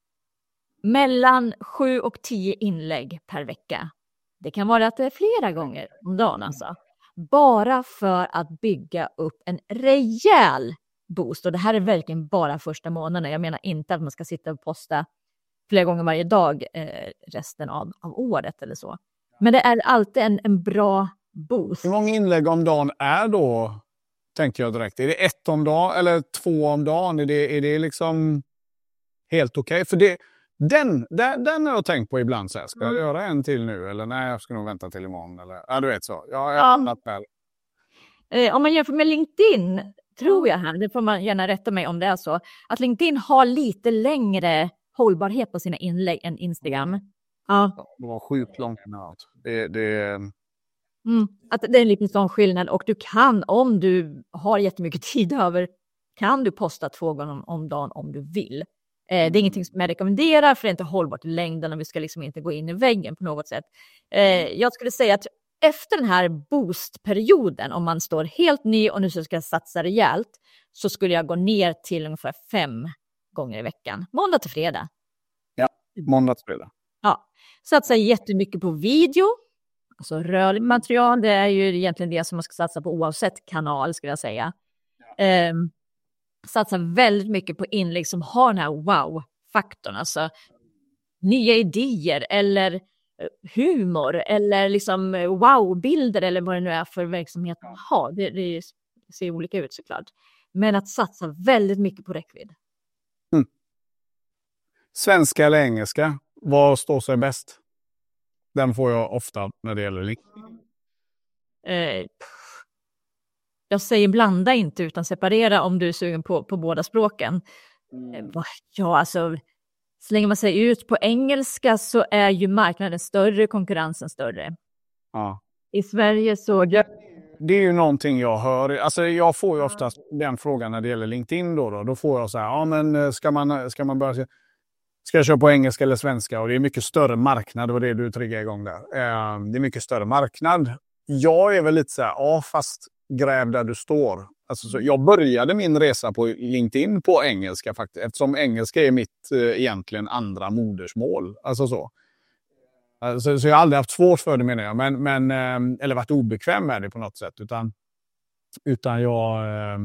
S2: Mellan sju och tio inlägg per vecka. Det kan vara att det är flera gånger om dagen alltså. Bara för att bygga upp en rejäl boost. Och det här är verkligen bara första månaden. Jag menar inte att man ska sitta och posta flera gånger varje dag eh, resten av, av året eller så. Men det är alltid en, en bra boost.
S1: Hur många inlägg om dagen är då, tänker jag direkt? Är det ett om dagen eller två om dagen? Är det, är det liksom helt okej? Okay? För det, den, den, den har jag tänkt på ibland. Så här, ska jag göra en till nu? Eller nej, jag ska nog vänta till imorgon. Eller, ja, du vet så. Ja, jag har ja.
S2: eh, om man jämför med LinkedIn, tror jag här, det får man gärna rätta mig om det är så, att LinkedIn har lite längre hållbarhet på sina inlägg än Instagram. Ja.
S1: Det var sjukt långt med det. det...
S2: Mm, att det är en liten sån skillnad. Och du kan, om du har jättemycket tid över, kan du posta två gånger om, om dagen om du vill. Eh, det är ingenting som jag rekommenderar, för det är inte hållbart i längden och vi ska liksom inte gå in i väggen på något sätt. Eh, jag skulle säga att efter den här boostperioden, om man står helt ny och nu så ska jag satsa rejält, så skulle jag gå ner till ungefär fem gånger i veckan. Måndag till fredag.
S1: Ja, måndag till fredag.
S2: Ja, satsa jättemycket på video. Alltså rörligt material, det är ju egentligen det som man ska satsa på oavsett kanal, skulle jag säga. Ja. Um, satsa väldigt mycket på inlägg som har den här wow-faktorn. Alltså nya idéer eller humor eller liksom wow-bilder eller vad det nu är för verksamhet man har. Det, det ser olika ut såklart. Men att satsa väldigt mycket på räckvidd.
S1: Mm. Svenska eller engelska? Vad står sig bäst? Den får jag ofta när det gäller LinkedIn.
S2: Eh, jag säger blanda inte utan separera om du är sugen på, på båda språken. Mm. Ja, alltså så länge man säger ut på engelska så är ju marknaden större, konkurrensen större.
S1: Ja.
S2: I Sverige så...
S1: Ja, det är ju någonting jag hör. Alltså jag får ju oftast den frågan när det gäller LinkedIn då. Då, då får jag så här, ja men ska man, ska man börja... Ska jag köra på engelska eller svenska? Och det är mycket större marknad, och det är det du triggar igång där. Eh, det är mycket större marknad. Jag är väl lite så här, ja fast gräv där du står. Alltså, så jag började min resa på LinkedIn på engelska faktiskt. Eftersom engelska är mitt eh, egentligen andra modersmål. Alltså så. Alltså, så jag har aldrig haft svårt för det menar jag. Men, men, eh, eller varit obekväm med det på något sätt. Utan, utan jag... Eh,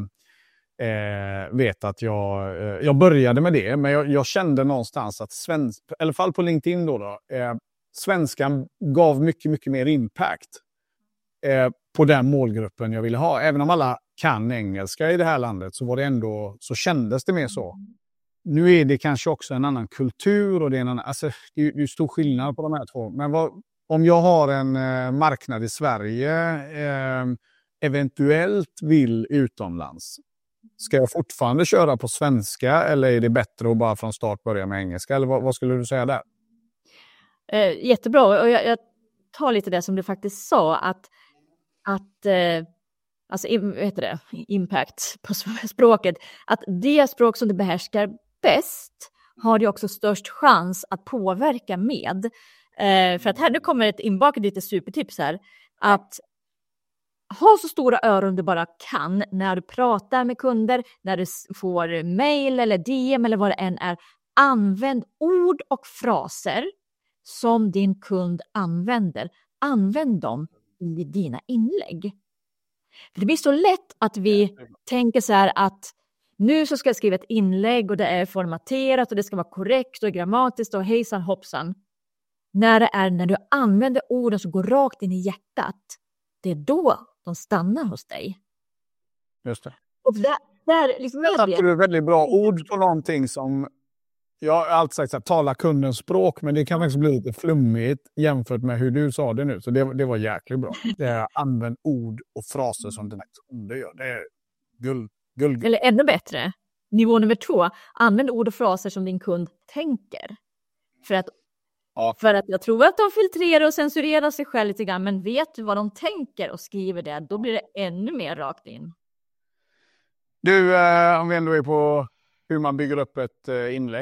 S1: Eh, vet att jag, eh, jag började med det, men jag, jag kände någonstans att svensk, i alla fall på LinkedIn då, då eh, svenskan gav mycket, mycket mer impact eh, på den målgruppen jag ville ha. Även om alla kan engelska i det här landet så var det ändå, så kändes det mer så. Nu är det kanske också en annan kultur och det är en annan, alltså det är ju stor skillnad på de här två. Men vad, om jag har en eh, marknad i Sverige, eh, eventuellt vill utomlands, ska jag fortfarande köra på svenska eller är det bättre att bara från start börja med engelska? Eller vad, vad skulle du säga där?
S2: Eh, jättebra. Och jag, jag tar lite det som du faktiskt sa. Att, att eh, alltså, vad heter det? Impact på språket. Att det språk som du behärskar bäst har du också störst chans att påverka med. Eh, för att här nu kommer ett inbakat lite supertips här. Att ha så stora öron du bara kan när du pratar med kunder, när du får mejl eller D M eller vad det än är. Använd ord och fraser som din kund använder. Använd dem i dina inlägg. För det blir så lätt att vi tänker så här att nu så ska jag skriva ett inlägg och det är formaterat och det ska vara korrekt och grammatiskt och hejsan hoppsan. När det är när du använder orden som går rakt in i hjärtat, det är då de stannar hos dig.
S1: Just det.
S2: Och där, där liksom
S1: jag satte du väldigt bra ord på någonting som jag har alltid sagt att tala kundens språk, men det kan faktiskt bli lite flummigt jämfört med hur du sa det nu. Så det, det var jäkligt bra. Det är använd ord och fraser som dina kunder gör. Det är guld, guld.
S2: Eller ännu bättre. Nivå nummer två. Använd ord och fraser som din kund tänker. För att Ja. För att jag tror att de filtrerar och censurerar sig själv lite grann. Men vet du vad de tänker och skriver det, då blir det ännu mer rakt in.
S1: Du, eh, om vi ändå är på hur man bygger upp ett eh, inlägg.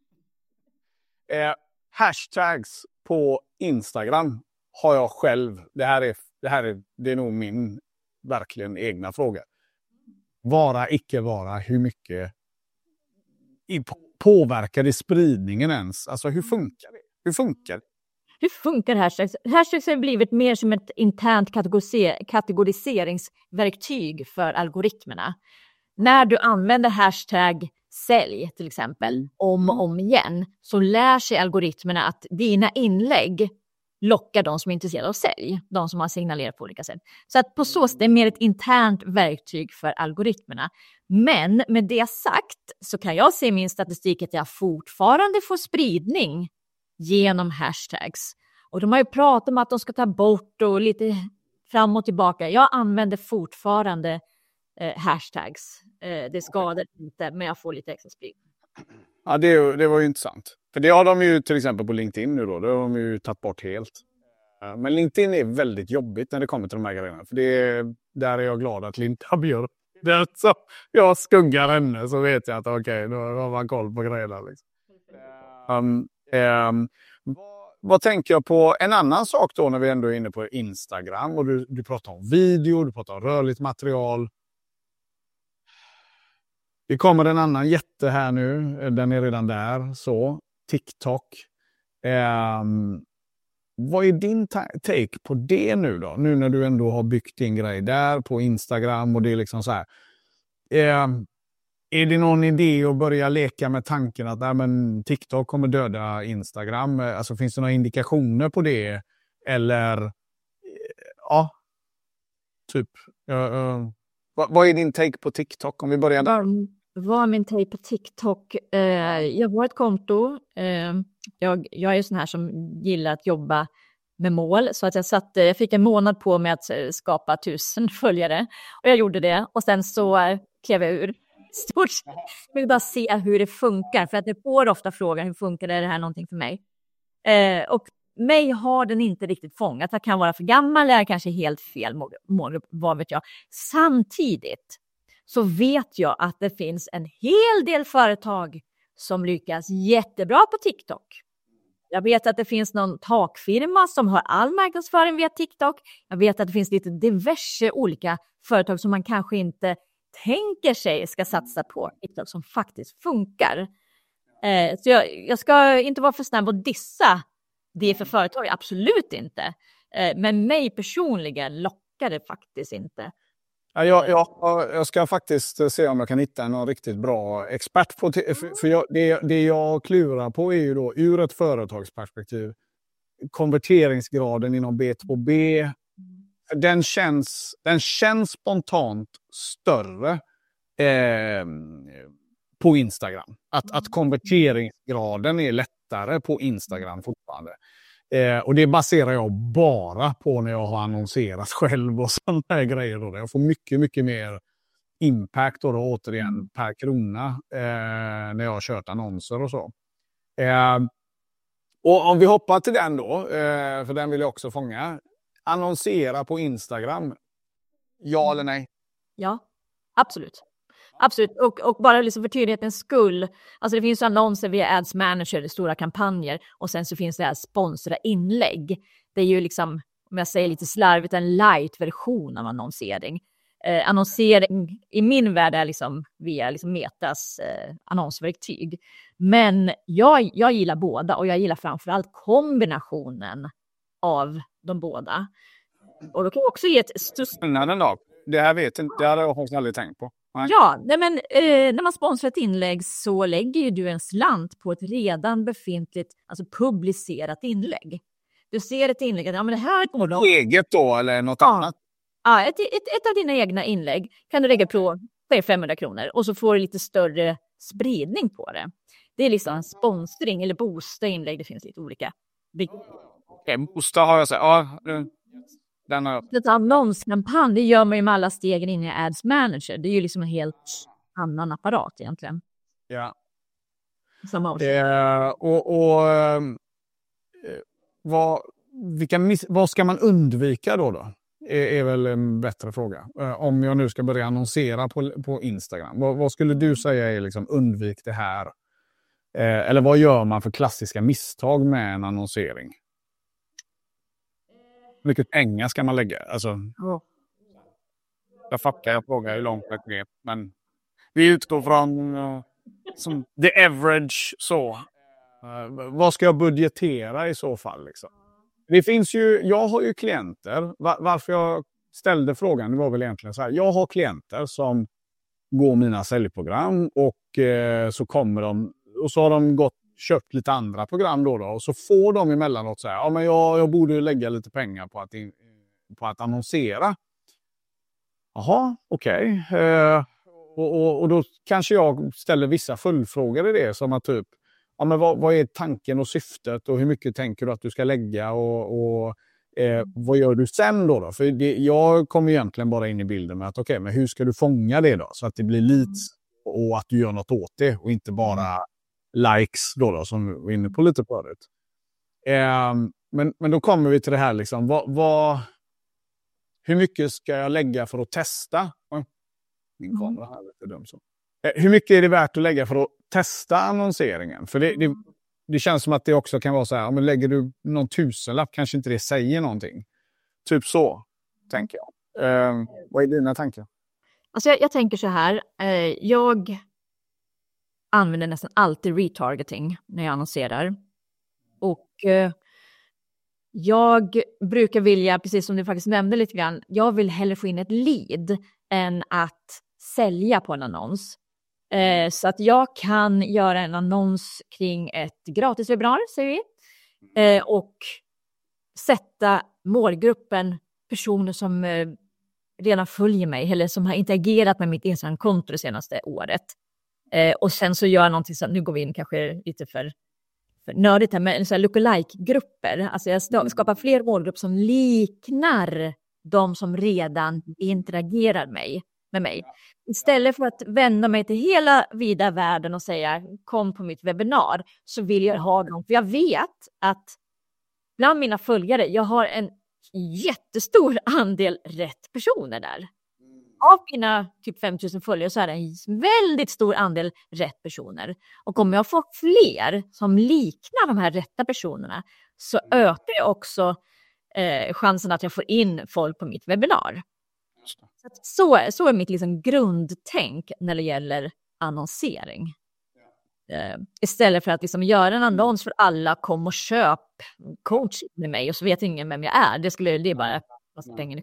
S1: Eh, hashtags på Instagram har jag själv. Det här är, det här är, det är nog min verkligen egna fråga. Vara, icke vara, hur mycket i, påverkar det spridningen ens? Alltså hur funkar det? Hur funkar det?
S2: Hur funkar hashtags? Hashtags har blivit mer som ett internt kategoriser- kategoriseringsverktyg för algoritmerna. När du använder hashtag sälj till exempel om och om igen, så lär sig algoritmerna att dina inlägg lockar de som är intresserade av sälj. De som har signalerat på olika sätt. Så att på så sätt är det mer ett internt verktyg för algoritmerna. Men med det sagt så kan jag se i min statistik att jag fortfarande får spridning genom hashtags. Och de har ju pratat om att de ska ta bort och lite fram och tillbaka. Jag använder fortfarande eh, hashtags. Eh, det skadar inte, men jag får lite extra spridning.
S1: Ja, det, det var ju intressant. För det har de ju till exempel på LinkedIn nu då. Det har de ju tagit bort helt. Men LinkedIn är väldigt jobbigt när det kommer till de här grejerna. För det är, där är jag glad att Linda Björk. Där så jag skuggar henne så vet jag att okej, okay, då har man koll på grejerna. Liksom. Um, um, vad, vad tänker jag på? En annan sak då när vi ändå är inne på Instagram. Och du, du pratar om video, du pratar om rörligt material. Det kommer en annan jätte här nu. Den är redan där. Så, TikTok. Um, vad är din ta- take på det nu då? Nu när du ändå har byggt din grej där på Instagram och det är liksom så här. Um, är det någon idé att börja leka med tanken att nej, men TikTok kommer döda Instagram? Alltså finns det några indikationer på det? Eller ja, typ. Uh, uh, vad, vad är din take på TikTok om vi börjar där?
S2: Mm. Vad är min take på TikTok? Eh, jag har ett konto. Eh, jag, jag är sån här som gillar att jobba med mål. Så att jag, satt, jag fick en månad på mig att skapa tusen följare. Och jag gjorde det. Och sen så klev jag ur. Stort. Jag vill bara se hur det funkar. För att det får ofta frågan, hur funkar det, är det här någonting för mig? Eh, och mig har den inte riktigt fångat. Jag kan vara för gammal eller kanske helt fel målgrupp, vad vet jag. Samtidigt så vet jag att det finns en hel del företag som lyckas jättebra på TikTok. Jag vet att det finns någon takfirma som har all marknadsföring via TikTok. Jag vet att det finns lite diverse olika företag som man kanske inte tänker sig ska satsa på TikTok som faktiskt funkar. Eh, så jag, jag ska inte vara för snabb och dissa det för företag, absolut inte. Eh, men mig personligen lockar det faktiskt inte.
S1: Ja, jag, jag, jag ska faktiskt se om jag kan hitta någon riktigt bra expert på t- för, för jag, det, det jag klurar på är ju då ur ett företagsperspektiv konverteringsgraden inom B två B. Den känns, den känns spontant större eh, på Instagram. Att, att konverteringsgraden är lättare på Instagram fortfarande. Eh, och det baserar jag bara på när jag har annonserat själv och sådana här grejer. Då. Jag får mycket, mycket mer impact då, då, återigen per krona eh, när jag har kört annonser och så. Eh, och om vi hoppar till den då, eh, för den vill jag också fånga. Annonsera på Instagram. Ja eller nej?
S2: Ja, absolut. Absolut, och, och bara liksom för tydlighetens skull. Alltså det finns annonser via Ads Manager, stora kampanjer. Och sen så finns det här sponsra inlägg. Det är ju liksom, om jag säger lite slarvigt, en light-version av annonsering. Eh, annonsering i min värld är liksom via liksom Metas eh, annonsverktyg. Men jag, jag gillar båda och jag gillar framförallt kombinationen av de båda. Och då kan jag också ge ett störst...
S1: Det här vet inte, det hade jag faktiskt aldrig tänkt på. Nej.
S2: Ja, nej men eh, när man sponsrar ett inlägg så lägger ju du en slant på ett redan befintligt, alltså publicerat inlägg. Du ser ett inlägg, ja men det här går då.
S1: Eget då eller något
S2: ja.
S1: annat?
S2: Ja, ett, ett, ett av dina egna inlägg kan du lägga på femhundra kronor och så får du lite större spridning på det. Det är liksom en sponsring eller boosta inlägg, det finns lite olika.
S1: Okay, boosta har jag sagt, ja. Den har...
S2: Ett annonskampanj, det gör man ju med alla stegen in i Ads Manager. Det är ju liksom en helt annan apparat egentligen.
S1: Ja.
S2: Som
S1: eh, och och eh, vad, vilka miss, vad ska man undvika då då? Är, är väl en bättre fråga. Eh, om jag nu ska börja annonsera på, på Instagram. Vad, vad skulle du säga är liksom undvik det här? Eh, eller vad gör man för klassiska misstag med en annonsering? Hur mycket pengar ska man lägga? Alltså,
S2: oh.
S1: Jag fattar, jag frågar hur långt det är. Men vi utgår från uh, som the average så. Uh, vad ska jag budgetera i så fall? Liksom? Det finns ju, jag har ju klienter. Var, varför jag ställde frågan det var väl egentligen så här. Jag har klienter som går mina säljprogram och uh, så kommer de och så har de gått köpt lite andra program då, då och så får de emellanåt så här, ja men jag, jag borde lägga lite pengar på att, på att annonsera. Jaha, okej. Okay. Eh, och, och, och då kanske jag ställer vissa följdfrågor i det som att typ, ja men vad, vad är tanken och syftet och hur mycket tänker du att du ska lägga och, och eh, vad gör du sen då? då? För det, jag kommer egentligen bara in i bilden med att okej, okay, men hur ska du fånga det då? Så att det blir leads och att du gör något åt det och inte bara likes då, då som vi var inne på lite förut. Eh, men, men då kommer vi till det här liksom, vad, vad, hur mycket ska jag lägga för att testa? Min kamera här är lite dum så. Eh, hur mycket är det värt att lägga för att testa annonseringen? För det, det, det känns som att det också kan vara så här, om lägger du någon tusenlapp kanske inte det säger någonting. Typ så, tänker jag. Eh, vad är dina tankar?
S2: Alltså jag, jag tänker så här, eh, jag använder nästan alltid retargeting när jag annonserar. Och eh, jag brukar vilja, precis som du faktiskt nämnde lite grann, jag vill hellre få in ett lead än att sälja på en annons. Eh, så att jag kan göra en annons kring ett gratis webbinar, säger vi. Eh, och sätta målgruppen personer som eh, redan följer mig eller som har interagerat med mitt Instagram-konto det senaste året. Eh, och sen så gör jag någonting så att nu går vi in kanske lite för nördigt här med så här lookalike-grupper. Alltså jag skapar fler målgrupper som liknar de som redan interagerar med, med mig. Istället för att vända mig till hela vida världen och säga kom på mitt webbinar, så vill jag ha dem. För jag vet att bland mina följare, jag har en jättestor andel rätt personer där. Av mina typ fem tusen följare så är det en väldigt stor andel rätt personer. Och om jag får fler som liknar de här rätta personerna, så ökar jag också eh, chansen att jag får in folk på mitt webbinar. Så, att så, så är mitt liksom grundtänk när det gäller annonsering. Uh, istället för att liksom göra en annons för alla, kom och köp coach med mig och så vet ingen vem jag är. Det skulle det är bara massa pengar.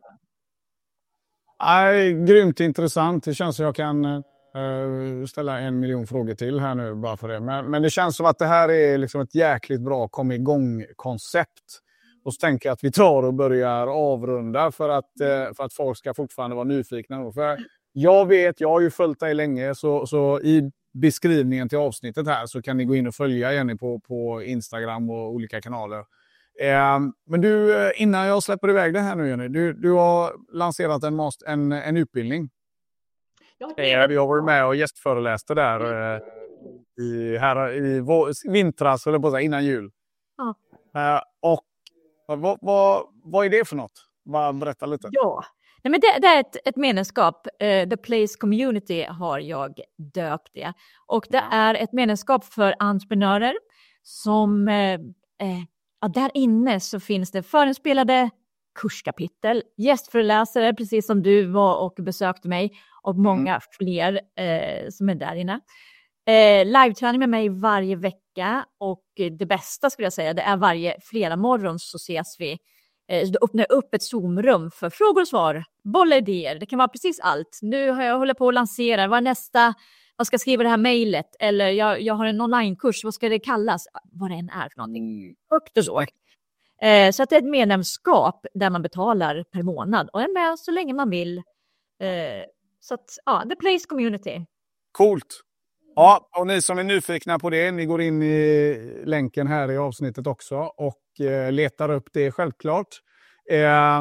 S1: Nej, grymt intressant. Det känns som jag kan uh, ställa en miljon frågor till här nu bara för det. Men, men det känns som att det här är liksom ett jäkligt bra kom igång koncept. Och så tänker jag att vi tar och börjar avrunda för att, uh, för att folk ska fortfarande vara nyfikna. För jag vet, jag har ju följt dig länge, så, så i beskrivningen till avsnittet här så kan ni gå in och följa Jenny på, på Instagram och olika kanaler. Eh, men du, innan jag släpper iväg det här nu Jenny, du, du har lanserat en, master, en, en utbildning. Eh, jag var med och gästföreläste där eh, i, här, i vår, vintras, eller på att säga, innan jul.
S2: Ja.
S1: Eh, och vad, vad, vad är det för något? Bara berätta lite.
S2: Ja. Nej, men det, det är ett, ett medlemskap. Uh, The Place Community har jag döpt det. Och det är ett medlemskap för entreprenörer som uh, uh, ja, där inne så finns det förinspelade kurskapitel, gästföreläsare precis som du var och besökte mig, och många mm. fler uh, som är där inne. Uh, live-träning med mig varje vecka, och det bästa skulle jag säga, det är varje fredag morgon så ses vi. Så då öppnar jag upp ett Zoom-rum för frågor och svar, bolla idéer. Det kan vara precis allt. Nu har jag hållit på att lansera. Vad är nästa? Vad ska jag skriva det här mejlet? Eller jag, jag har en onlinekurs. Vad ska det kallas? Vad det än är för någonting. Högt och så. Eh, så att det är ett medlemskap där man betalar per månad. Och är med så länge man vill. Eh, så att, ja, The Place Community.
S1: Coolt. Ja, och ni som är nyfikna på det, ni går in i länken här i avsnittet också och eh, letar upp det självklart. Eh,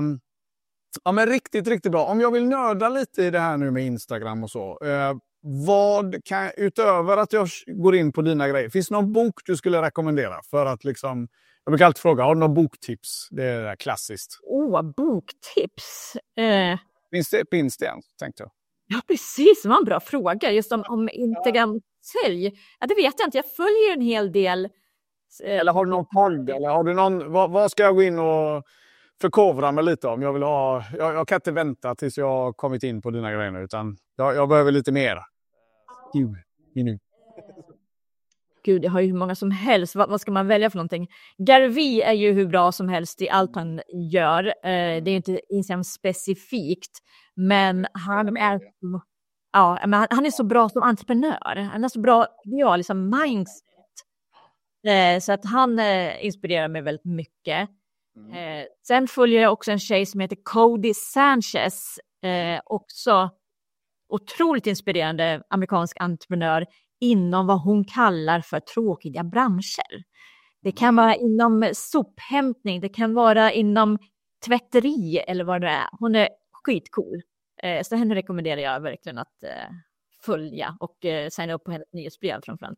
S1: ja, men riktigt, riktigt bra. Om jag vill nörda lite i det här nu med Instagram och så. Eh, vad kan, utöver att jag går in på dina grejer, finns det någon bok du skulle rekommendera? För att liksom, jag brukar alltid fråga, har du någon boktips? Det är klassiskt.
S2: Åh, oh, boktips. Eh.
S1: Finns det, finns det en, tänkte jag.
S2: Ja, precis. Det var en bra fråga. Just om, om Instagram-sälj. Ja, det vet jag inte. Jag följer en hel del.
S1: Eller har du någon podd? Eller har du någon, vad, vad ska jag gå in och förkovra mig lite om? Jag, vill ha, jag, jag kan inte vänta tills jag har kommit in på dina grejer. Utan jag, jag behöver lite mer. Gud, nu.
S2: Gud, jag har ju hur många som helst. Vad, vad ska man välja för någonting? Gary Vee är ju hur bra som helst i allt han gör. Eh, det är ju inte Instagram specifikt. Men han är, ja, men han, han är så bra som entreprenör. Han är så bra, ja, liksom mindset. Eh, så att han eh, inspirerar mig väldigt mycket. Eh, sen följer jag också en tjej som heter Cody Sanchez. Eh, också otroligt inspirerande amerikansk entreprenör inom vad hon kallar för tråkiga branscher. Det kan vara inom sophämtning, det kan vara inom tvätteri eller vad det är. Hon är skitcool. Eh, så henne rekommenderar jag verkligen att eh, följa och eh, signa upp på hennes nyhetsbrev framförallt.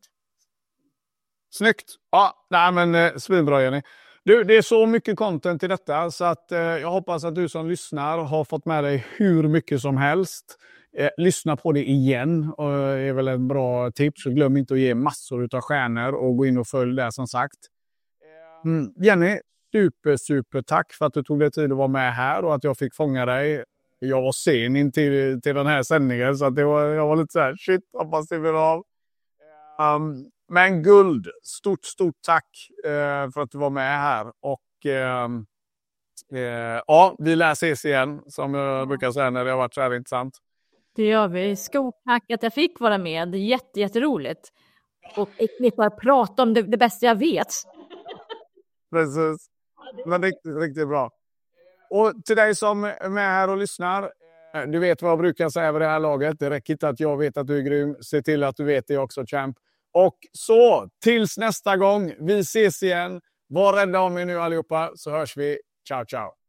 S1: Snyggt. Ja, nej men eh, svinbra Jenny. Du, det är så mycket content i detta så att eh, jag hoppas att du som lyssnar har fått med dig hur mycket som helst. Eh, lyssna på det igen och det är väl ett bra tips. Så glöm inte att ge massor av stjärnor och gå in och följ det som sagt. Mm, Jenny, super super tack för att du tog dig tid att vara med här och att jag fick fånga dig. Jag var sen in till, till den här sändningen så att det var, jag var lite så här, shit, hoppas det blir av. Um, men guld, stort stort tack uh, för att du var med här och uh, uh, ja, vi lär ses igen som jag brukar säga när det har varit så här intressant.
S2: Det gör vi. Stort tack att jag fick vara med. Det är jätte, jätteroligt. Och inte bara prata om det, det bästa jag vet.
S1: Precis. Men riktigt, riktigt bra. Och till dig som är med här och lyssnar. Du vet vad jag brukar säga över det här laget. Det räcker inte att jag vet att du är grym. Se till att du vet det också, champ. Och så, tills nästa gång. Vi ses igen. Var rädda om er nu allihopa, så hörs vi. Ciao, ciao.